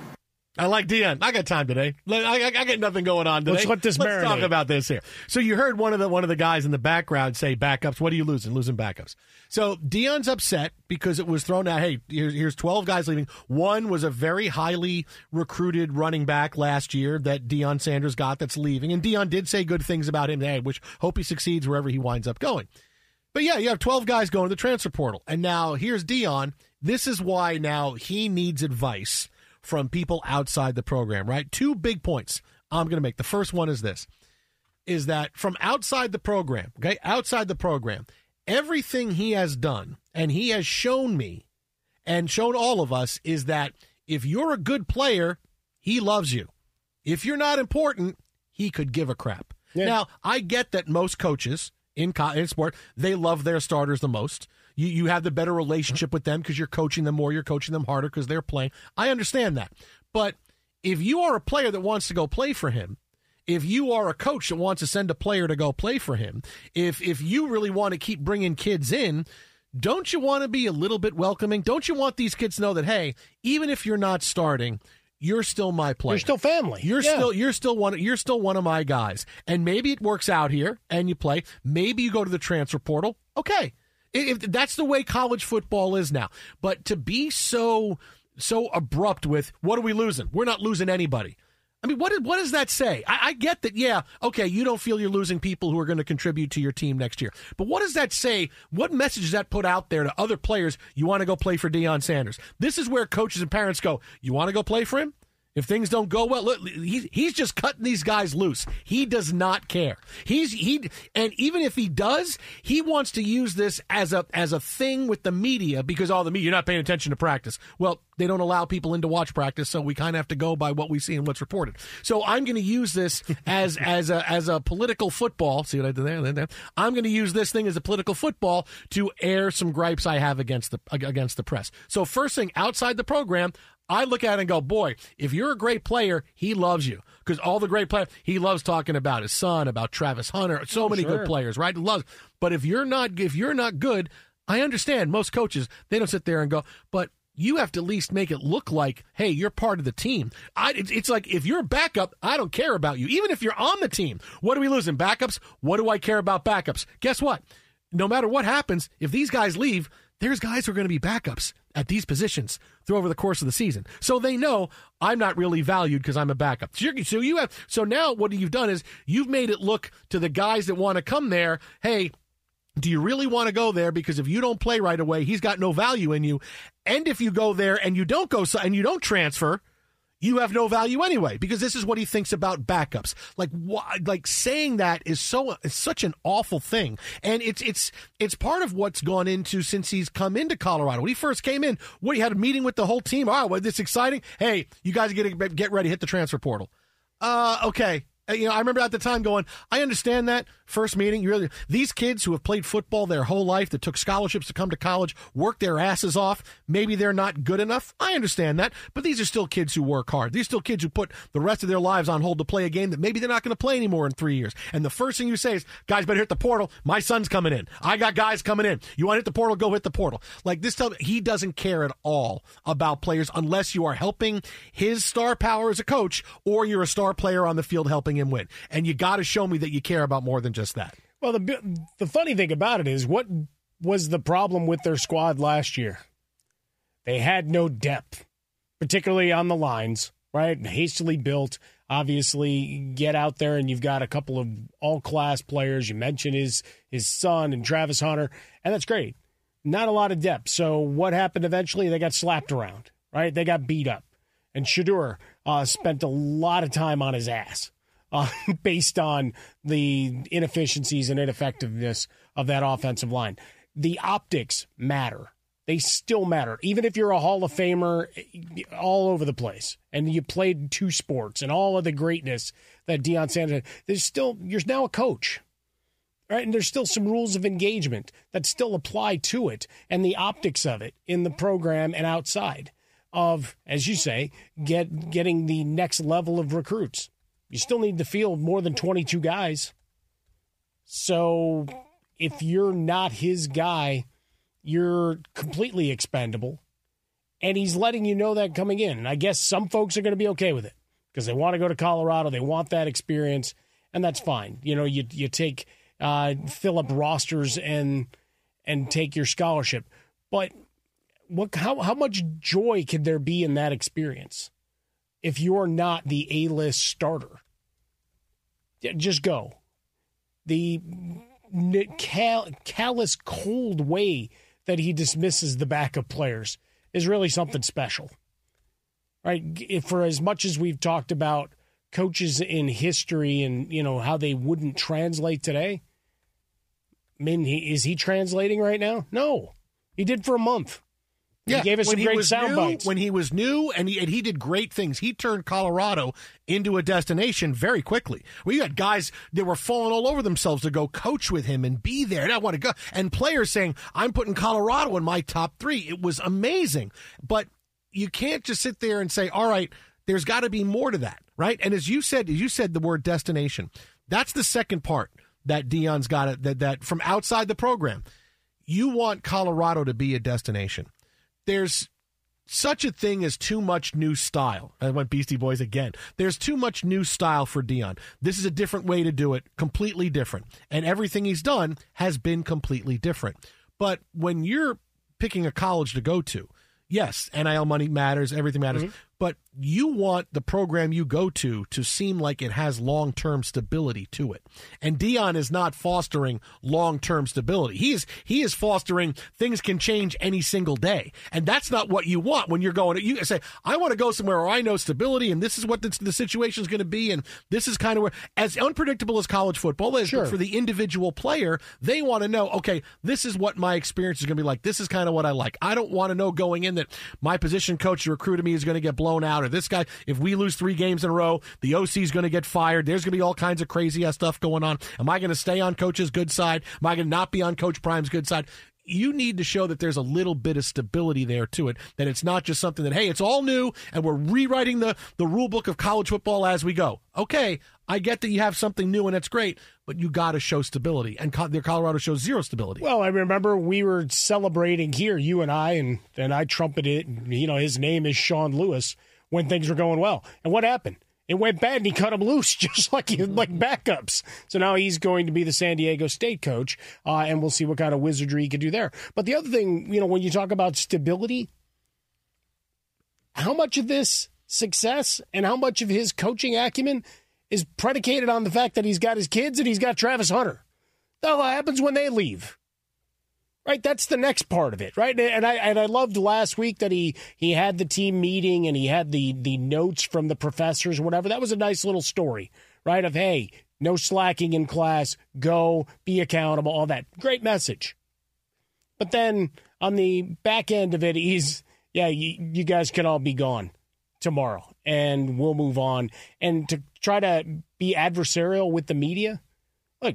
I like Deion. I got time today. I, I, I got nothing going on today. Let's let this Let's talk marinate. about this here. So you heard one of the one of the guys in the background say backups. What are you losing? Losing backups. So Deion's upset because it was thrown out. Hey, here's, here's twelve guys leaving. One was a very highly recruited running back last year that Deion Sanders got that's leaving, and Deion did say good things about him. Hey, which hope he succeeds wherever he winds up going. But yeah, you have twelve guys going to the transfer portal, and now here's Deion. This is why now he needs advice from people outside the program, right? Two big points I'm going to make. The first one is this, is that from outside the program, okay, outside the program, everything he has done and he has shown me and shown all of us is that if you're a good player, he loves you. If you're not important, he could give a crap. Yeah. Now, I get that most coaches in, co- in sport, they love their starters the most. You you have the better relationship with them because you're coaching them more, you're coaching them harder because they're playing. I understand that. But if you are a player that wants to go play for him, if you are a coach that wants to send a player to go play for him, if if you really want to keep bringing kids in, don't you want to be a little bit welcoming? Don't you want these kids to know that, hey, even if you're not starting, you're still my player. You're still family. You're Yeah. still you're still one you're still one of my guys. And maybe it works out here and you play. Maybe you go to the transfer portal. Okay. If that's the way college football is now. But to be so so abrupt with what are we losing? We're not losing anybody. I mean, what, what does that say? I, I get that, yeah, okay, you don't feel you're losing people who are going to contribute to your team next year. But what does that say? What message does that put out there to other players? You want to go play for Deion Sanders. This is where coaches and parents go, you want to go play for him? If things don't go well, look, he, he's just cutting these guys loose. He does not care. He's he, and even if he does, he wants to use this as a as a thing with the media because all the media, you're not paying attention to practice. Well, they don't allow people in to watch practice, so we kind of have to go by what we see and what's reported. So I'm going to use this as as a as a political football. See what I did there? there? I'm going to use this thing as a political football to air some gripes I have against the against the press. So first thing, outside the program, I look at it and go, boy, if you're a great player, he loves you. Because all the great players, he loves talking about his son, about Travis Hunter, so many Sure. good players, right? He loves. But if you're not, if you're not good, I understand most coaches, they don't sit there and go, but you have to at least make it look like, hey, you're part of the team. I, it's like, if you're a backup, I don't care about you. Even if you're on the team, what are we losing? Backups? What do I care about backups? Guess what? No matter what happens, if these guys leave, there's guys who are going to be backups at these positions through over the course of the season. So they know I'm not really valued because I'm a backup. So, you're, so you have, so now what you've done is you've made it look to the guys that want to come there, hey, do you really want to go there? Because if you don't play right away, he's got no value in you. And if you go there and you don't go and you don't transfer, you have no value anyway, because this is what he thinks about backups. Like, wh- like saying that is so it's such an awful thing, and it's it's it's part of what's gone into since he's come into Colorado. When he first came in, what he had a meeting with the whole team. Oh, well, this exciting! Hey, you guys get get ready, hit the transfer portal. Uh, okay. You know, I remember at the time going, I understand that first meeting. You really, these kids who have played football their whole life, that took scholarships to come to college, work their asses off, maybe they're not good enough. I understand that. But these are still kids who work hard. These are still kids who put the rest of their lives on hold to play a game that maybe they're not going to play anymore in three years. And the first thing you say is, guys better hit the portal. My son's coming in. I got guys coming in. You want to hit the portal? Go hit the portal. Like this, tell, he doesn't care at all about players unless you are helping his star power as a coach or you're a star player on the field helping him win. And you got to show me that you care about more than just that. Well, the the funny thing about it is, what was the problem with their squad last year? They had no depth, particularly on the lines, right? Hastily built. Obviously, get out there and you've got a couple of all-class players. You mentioned his his son and Travis Hunter, and that's great. Not a lot of depth. So what happened eventually? They got slapped around, right? They got beat up. And Shedeur uh, spent a lot of time on his ass. Uh, based on the inefficiencies and ineffectiveness of that offensive line. The optics matter. They still matter. Even if you're a Hall of Famer all over the place and you played two sports and all of the greatness that Deion Sanders had, there's still, you're now a coach. Right? And there's still some rules of engagement that still apply to it and the optics of it in the program and outside of, as you say, get getting the next level of recruits. You still need to field more than twenty-two guys. So if you're not his guy, you're completely expendable. And he's letting you know that coming in. And I guess some folks are going to be okay with it because they want to go to Colorado. They want that experience, and that's fine. You know, you you take uh, fill up rosters and and take your scholarship. But what? How how much joy could there be in that experience? If you're not the A-list starter, just go. The cal- callous, cold way that he dismisses the backup players is really something special, right? If, for as much as we've talked about coaches in history and, you know, how they wouldn't translate today, I mean, he, is he translating right now? No. He did for a month. He yeah, gave us some great sound bites. When he was new, and he, and he did great things. He turned Colorado into a destination very quickly. We had guys that were falling all over themselves to go coach with him and be there. And I want to go. And players saying, I'm putting Colorado in my top three. It was amazing. But you can't just sit there and say, all right, there's got to be more to that, right? And as you said, as you said the word destination, that's the second part that Deion's got it, that, that from outside the program. You want Colorado to be a destination. There's such a thing as too much new style. I went Beastie Boys again. There's too much new style for Deion. This is a different way to do it, completely different. And everything he's done has been completely different. But when you're picking a college to go to, yes, N I L money matters, everything matters, mm-hmm. but you want the program you go to to seem like it has long-term stability to it. And Deion is not fostering long-term stability. He is he is fostering things can change any single day. And that's not what you want when you're going to, you say, I want to go somewhere where I know stability and this is what the, the situation is going to be and this is kind of where, as unpredictable as college football is, sure. but for the individual player, they want to know, okay, this is what my experience is going to be like. This is kind of what I like. I don't want to know going in that my position coach who recruited me is going to get blown out, or this guy, if we lose three games in a row, the O C is going to get fired. There's going to be all kinds of crazy ass stuff going on. Am I going to stay on coach's good side? Am I going to not be on Coach Prime's good side? you need to show that there's a little bit of stability there to it, that it's not just something that, hey, it's all new and we're rewriting the, the rule book of college football as we go. Okay, I get that you have something new and that's great, but you got to show stability, and Colorado shows zero stability. Well, I remember we were celebrating here, you and I, and, and I trumpeted, you know, his name is Sean Lewis, when things were going well. And what happened? It went bad, and he cut him loose, just like like backups. So now he's going to be the San Diego State coach, uh, and we'll see what kind of wizardry he can do there. But the other thing, you know, when you talk about stability, how much of this success and how much of his coaching acumen is predicated on the fact that he's got his kids and he's got Travis Hunter? Now, what happens when they leave? Right, that's the next part of it, right? And I and I loved last week that he he had the team meeting and he had the the notes from the professors or whatever. That was a nice little story, right? Of, hey, no slacking in class, go, be accountable, all that. Great message. But then on the back end of it, he's, yeah, you, you guys can all be gone tomorrow and we'll move on. And to try to be adversarial with the media, look,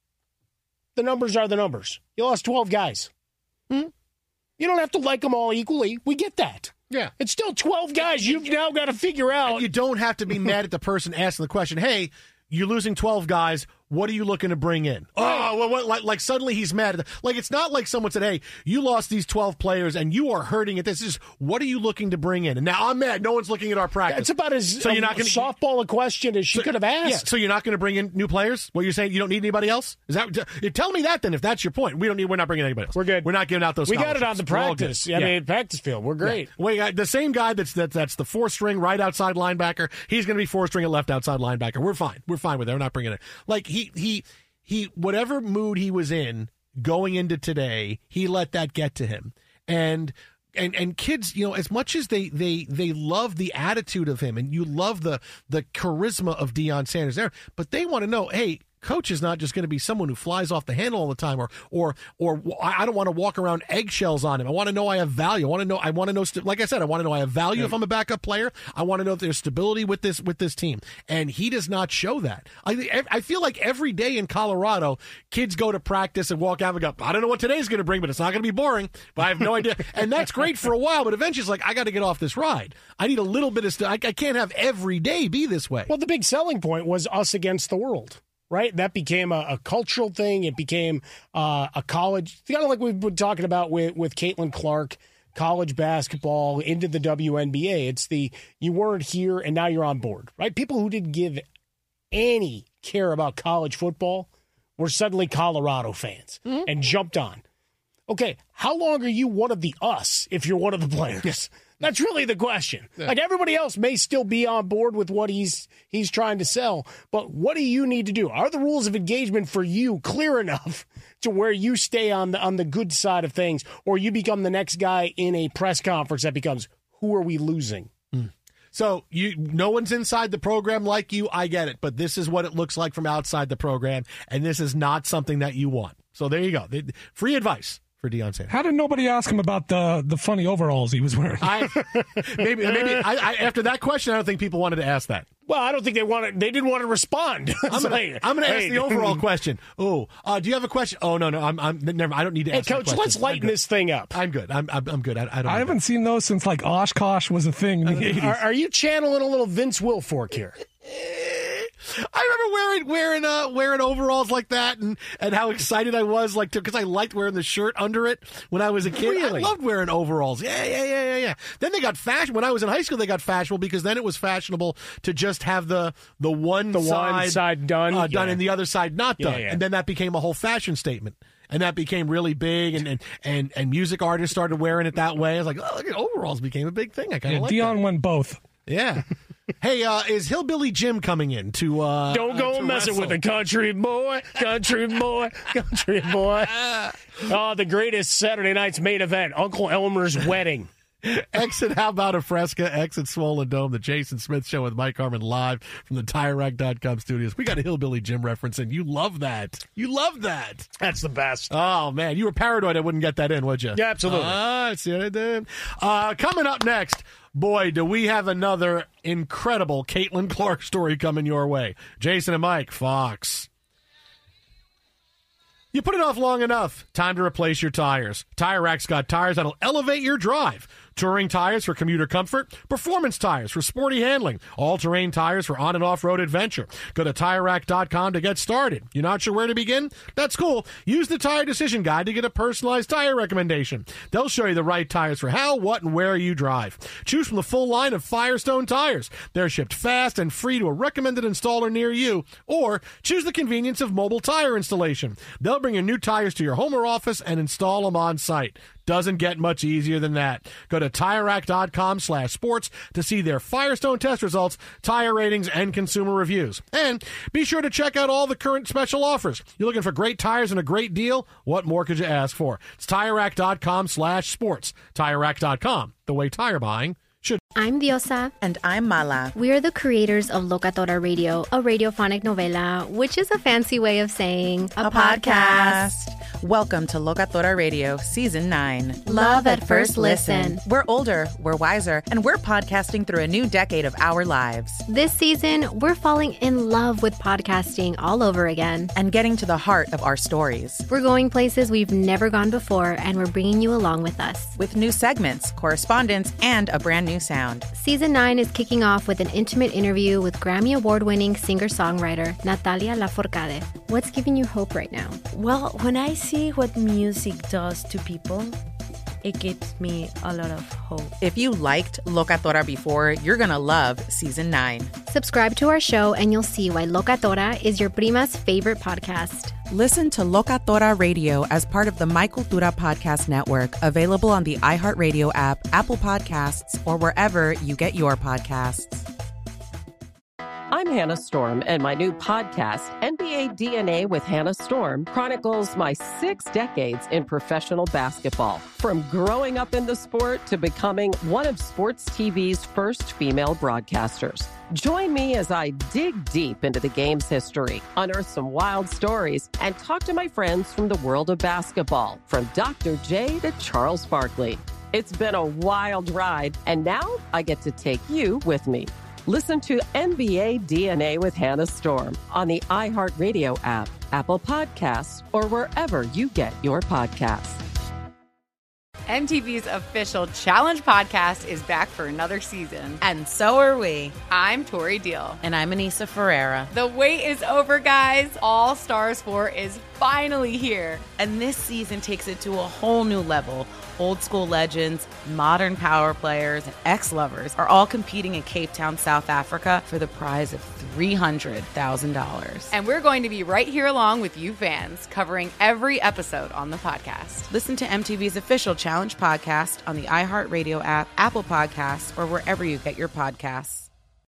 the numbers are the numbers. You lost twelve guys. Hmm? You don't have to like them all equally. We get that. Yeah. It's still twelve guys you've now got to figure out. And you don't have to be mad at the person asking the question, hey, you're losing twelve guys. What are you looking to bring in? Oh, well, what, like, like suddenly he's mad. At the, like, it's not like someone said, hey, you lost these twelve players and you are hurting at this. It's just, what are you looking to bring in? And now I'm mad. No one's looking at our practice. It's about as so um, you're not gonna, softball a question as she so, could have asked. Yeah, so you're not going to bring in new players? What you're saying, you don't need anybody else? Is that tell me that then, if that's your point. We don't need. We're not bringing anybody else. We're good. We're not giving out those. We got it on the practice. I yeah. mean, practice field. We're great. Yeah. Wait, uh, the same guy that's that, that's the four string right outside linebacker. He's going to be four string at left outside linebacker. We're fine. We're fine with that. We're not bringing it. Like he he. He, whatever mood he was in going into today, he let that get to him. And and and kids, you know, as much as they they they love the attitude of him and you love the the charisma of Deion Sanders there, but they want to know, hey, coach is not just going to be someone who flies off the handle all the time, or or or I don't want to walk around eggshells on him. I want to know I have value. I want to know. I want to know. Like I said, I want to know I have value yeah. if I'm a backup player. I want to know if there's stability with this with this team, and he does not show that. I I feel like every day in Colorado, kids go to practice and walk out and go, I don't know what today's going to bring, but it's not going to be boring. But I have no idea, and that's great for a while. But eventually, it's like I got to get off this ride. I need a little bit of. St- I, I can't have every day be this way. Well, the big selling point was us against the world. Right? That became a, a cultural thing. It became uh, a college, kind of like we've been talking about with, with Caitlin Clark, college basketball into the W N B A. It's the, you weren't here and now you're on board, right? People who didn't give any care about college football were suddenly Colorado fans mm-hmm. and jumped on. Okay, how long are you one of the us if you're one of the players? Yes. That's really the question. Yeah. Like, everybody else may still be on board with what he's he's trying to sell, but what do you need to do? Are the rules of engagement for you clear enough to where you stay on the on the good side of things, or you become the next guy in a press conference that becomes, who are we losing? Mm. So you, no one's inside the program like you. I get it, but this is what it looks like from outside the program, and this is not something that you want. So there you go. Free advice for Deion Sanders. How did nobody ask him about the the funny overalls he was wearing? I, maybe maybe I, I, after that question, I don't think people wanted to ask that. Well, I don't think they wanted. They didn't want to respond. I'm going to hey. ask the overall question. Oh, uh, do you have a question? Oh no, no, I'm, I'm never. I don't need to. Hey, ask Coach, that let's lighten this thing up. I'm good. I'm I'm, I'm good. I, I don't. I haven't that. seen those since like Oshkosh was a thing in the eighties. Are, are you channeling a little Vince Wilfork here? I remember wearing wearing uh, wearing overalls like that, and, and how excited I was, like, because I liked wearing the shirt under it when I was a kid. Really? I loved wearing overalls. Yeah, yeah, yeah, yeah, yeah. Then they got fashion. When I was in high school, they got fashionable because then it was fashionable to just have the the one the side, one side done, uh, done, yeah. and the other side not done. Yeah, yeah. And then that became a whole fashion statement. And that became really big, and, and, and, and music artists started wearing it that way. I was like, oh, look at overalls became a big thing. I kind of yeah, like Deion that. went both. Yeah. Hey, uh, is Hillbilly Jim coming in to uh Don't go uh, messing wrestle? with a country boy, country boy, country boy. Oh, the greatest Saturday night's main event, Uncle Elmer's wedding. Exit How About a Fresca, Exit Swollen Dome, the Jason Smith Show with Mike Harmon live from the Tire Rack dot com studios. We got a Hillbilly Jim reference, and you love that. You love that. That's the best. Oh, man. You were paranoid I wouldn't get that in, would you? Yeah, absolutely. Ah, uh, see what I did. Uh, coming up next, boy, do we have another incredible Caitlin Clark story coming your way. Jason and Mike, Fox. You put it off long enough. Time to replace your tires. Tire Rack's got tires that'll elevate your drive. Touring tires for commuter comfort, performance tires for sporty handling, all-terrain tires for on- and off-road adventure. Go to Tire Rack dot com to get started. You're not sure where to begin? That's cool. Use the Tire Decision Guide to get a personalized tire recommendation. They'll show you the right tires for how, what, and where you drive. Choose from the full line of Firestone tires. They're shipped fast and free to a recommended installer near you, or choose the convenience of mobile tire installation. They'll bring your new tires to your home or office and install them on site. Doesn't get much easier than that. Go to Tire Rack dot com slash sports to see their Firestone test results, tire ratings, and consumer reviews. And be sure to check out all the current special offers. You're looking for great tires and a great deal? What more could you ask for? It's Tire Rack dot com slash sports. Tire Rack dot com, the way tire buying should. I'm Diosa. And I'm Mala. We are the creators of Locatora Radio, a radiophonic novela, which is a fancy way of saying a, a podcast. podcast. Welcome to Locatora Radio, Season nine. Love at first listen. We're older, we're wiser, and we're podcasting through a new decade of our lives. This season, we're falling in love with podcasting all over again. And getting to the heart of our stories. We're going places we've never gone before, and we're bringing you along with us. With new segments, correspondence, and a brand new sound. Season nine is kicking off with an intimate interview with Grammy Award-winning singer-songwriter Natalia Lafourcade. What's giving you hope right now? Well, when I see what music does to people, it gives me a lot of hope. If you liked Locatora before, you're going to love Season nine. Subscribe to our show and you'll see why Locatora is your prima's favorite podcast. Listen to Locatora Radio as part of the My Cultura Podcast Network, available on the iHeartRadio app, Apple Podcasts, or wherever you get your podcasts. I'm Hannah Storm, and my new podcast, N B A D N A with Hannah Storm, chronicles my six decades in professional basketball. From growing up in the sport to becoming one of sports T V's first female broadcasters. Join me as I dig deep into the game's history, unearth some wild stories, and talk to my friends from the world of basketball, from Doctor J to Charles Barkley. It's been a wild ride, and now I get to take you with me. Listen to N B A D N A with Hannah Storm on the iHeartRadio app, Apple Podcasts, or wherever you get your podcasts. M T V's official Challenge podcast is back for another season. And so are we. I'm Tori Deal. And I'm Anissa Ferreira. The wait is over, guys. All Stars four is finally here. And this season takes it to a whole new level. Old school legends, modern power players, and ex-lovers are all competing in Cape Town, South Africa for the prize of three hundred thousand dollars. And we're going to be right here along with you fans, covering every episode on the podcast. Listen to M T V's official Challenge podcast on the iHeartRadio app, Apple Podcasts, or wherever you get your podcasts.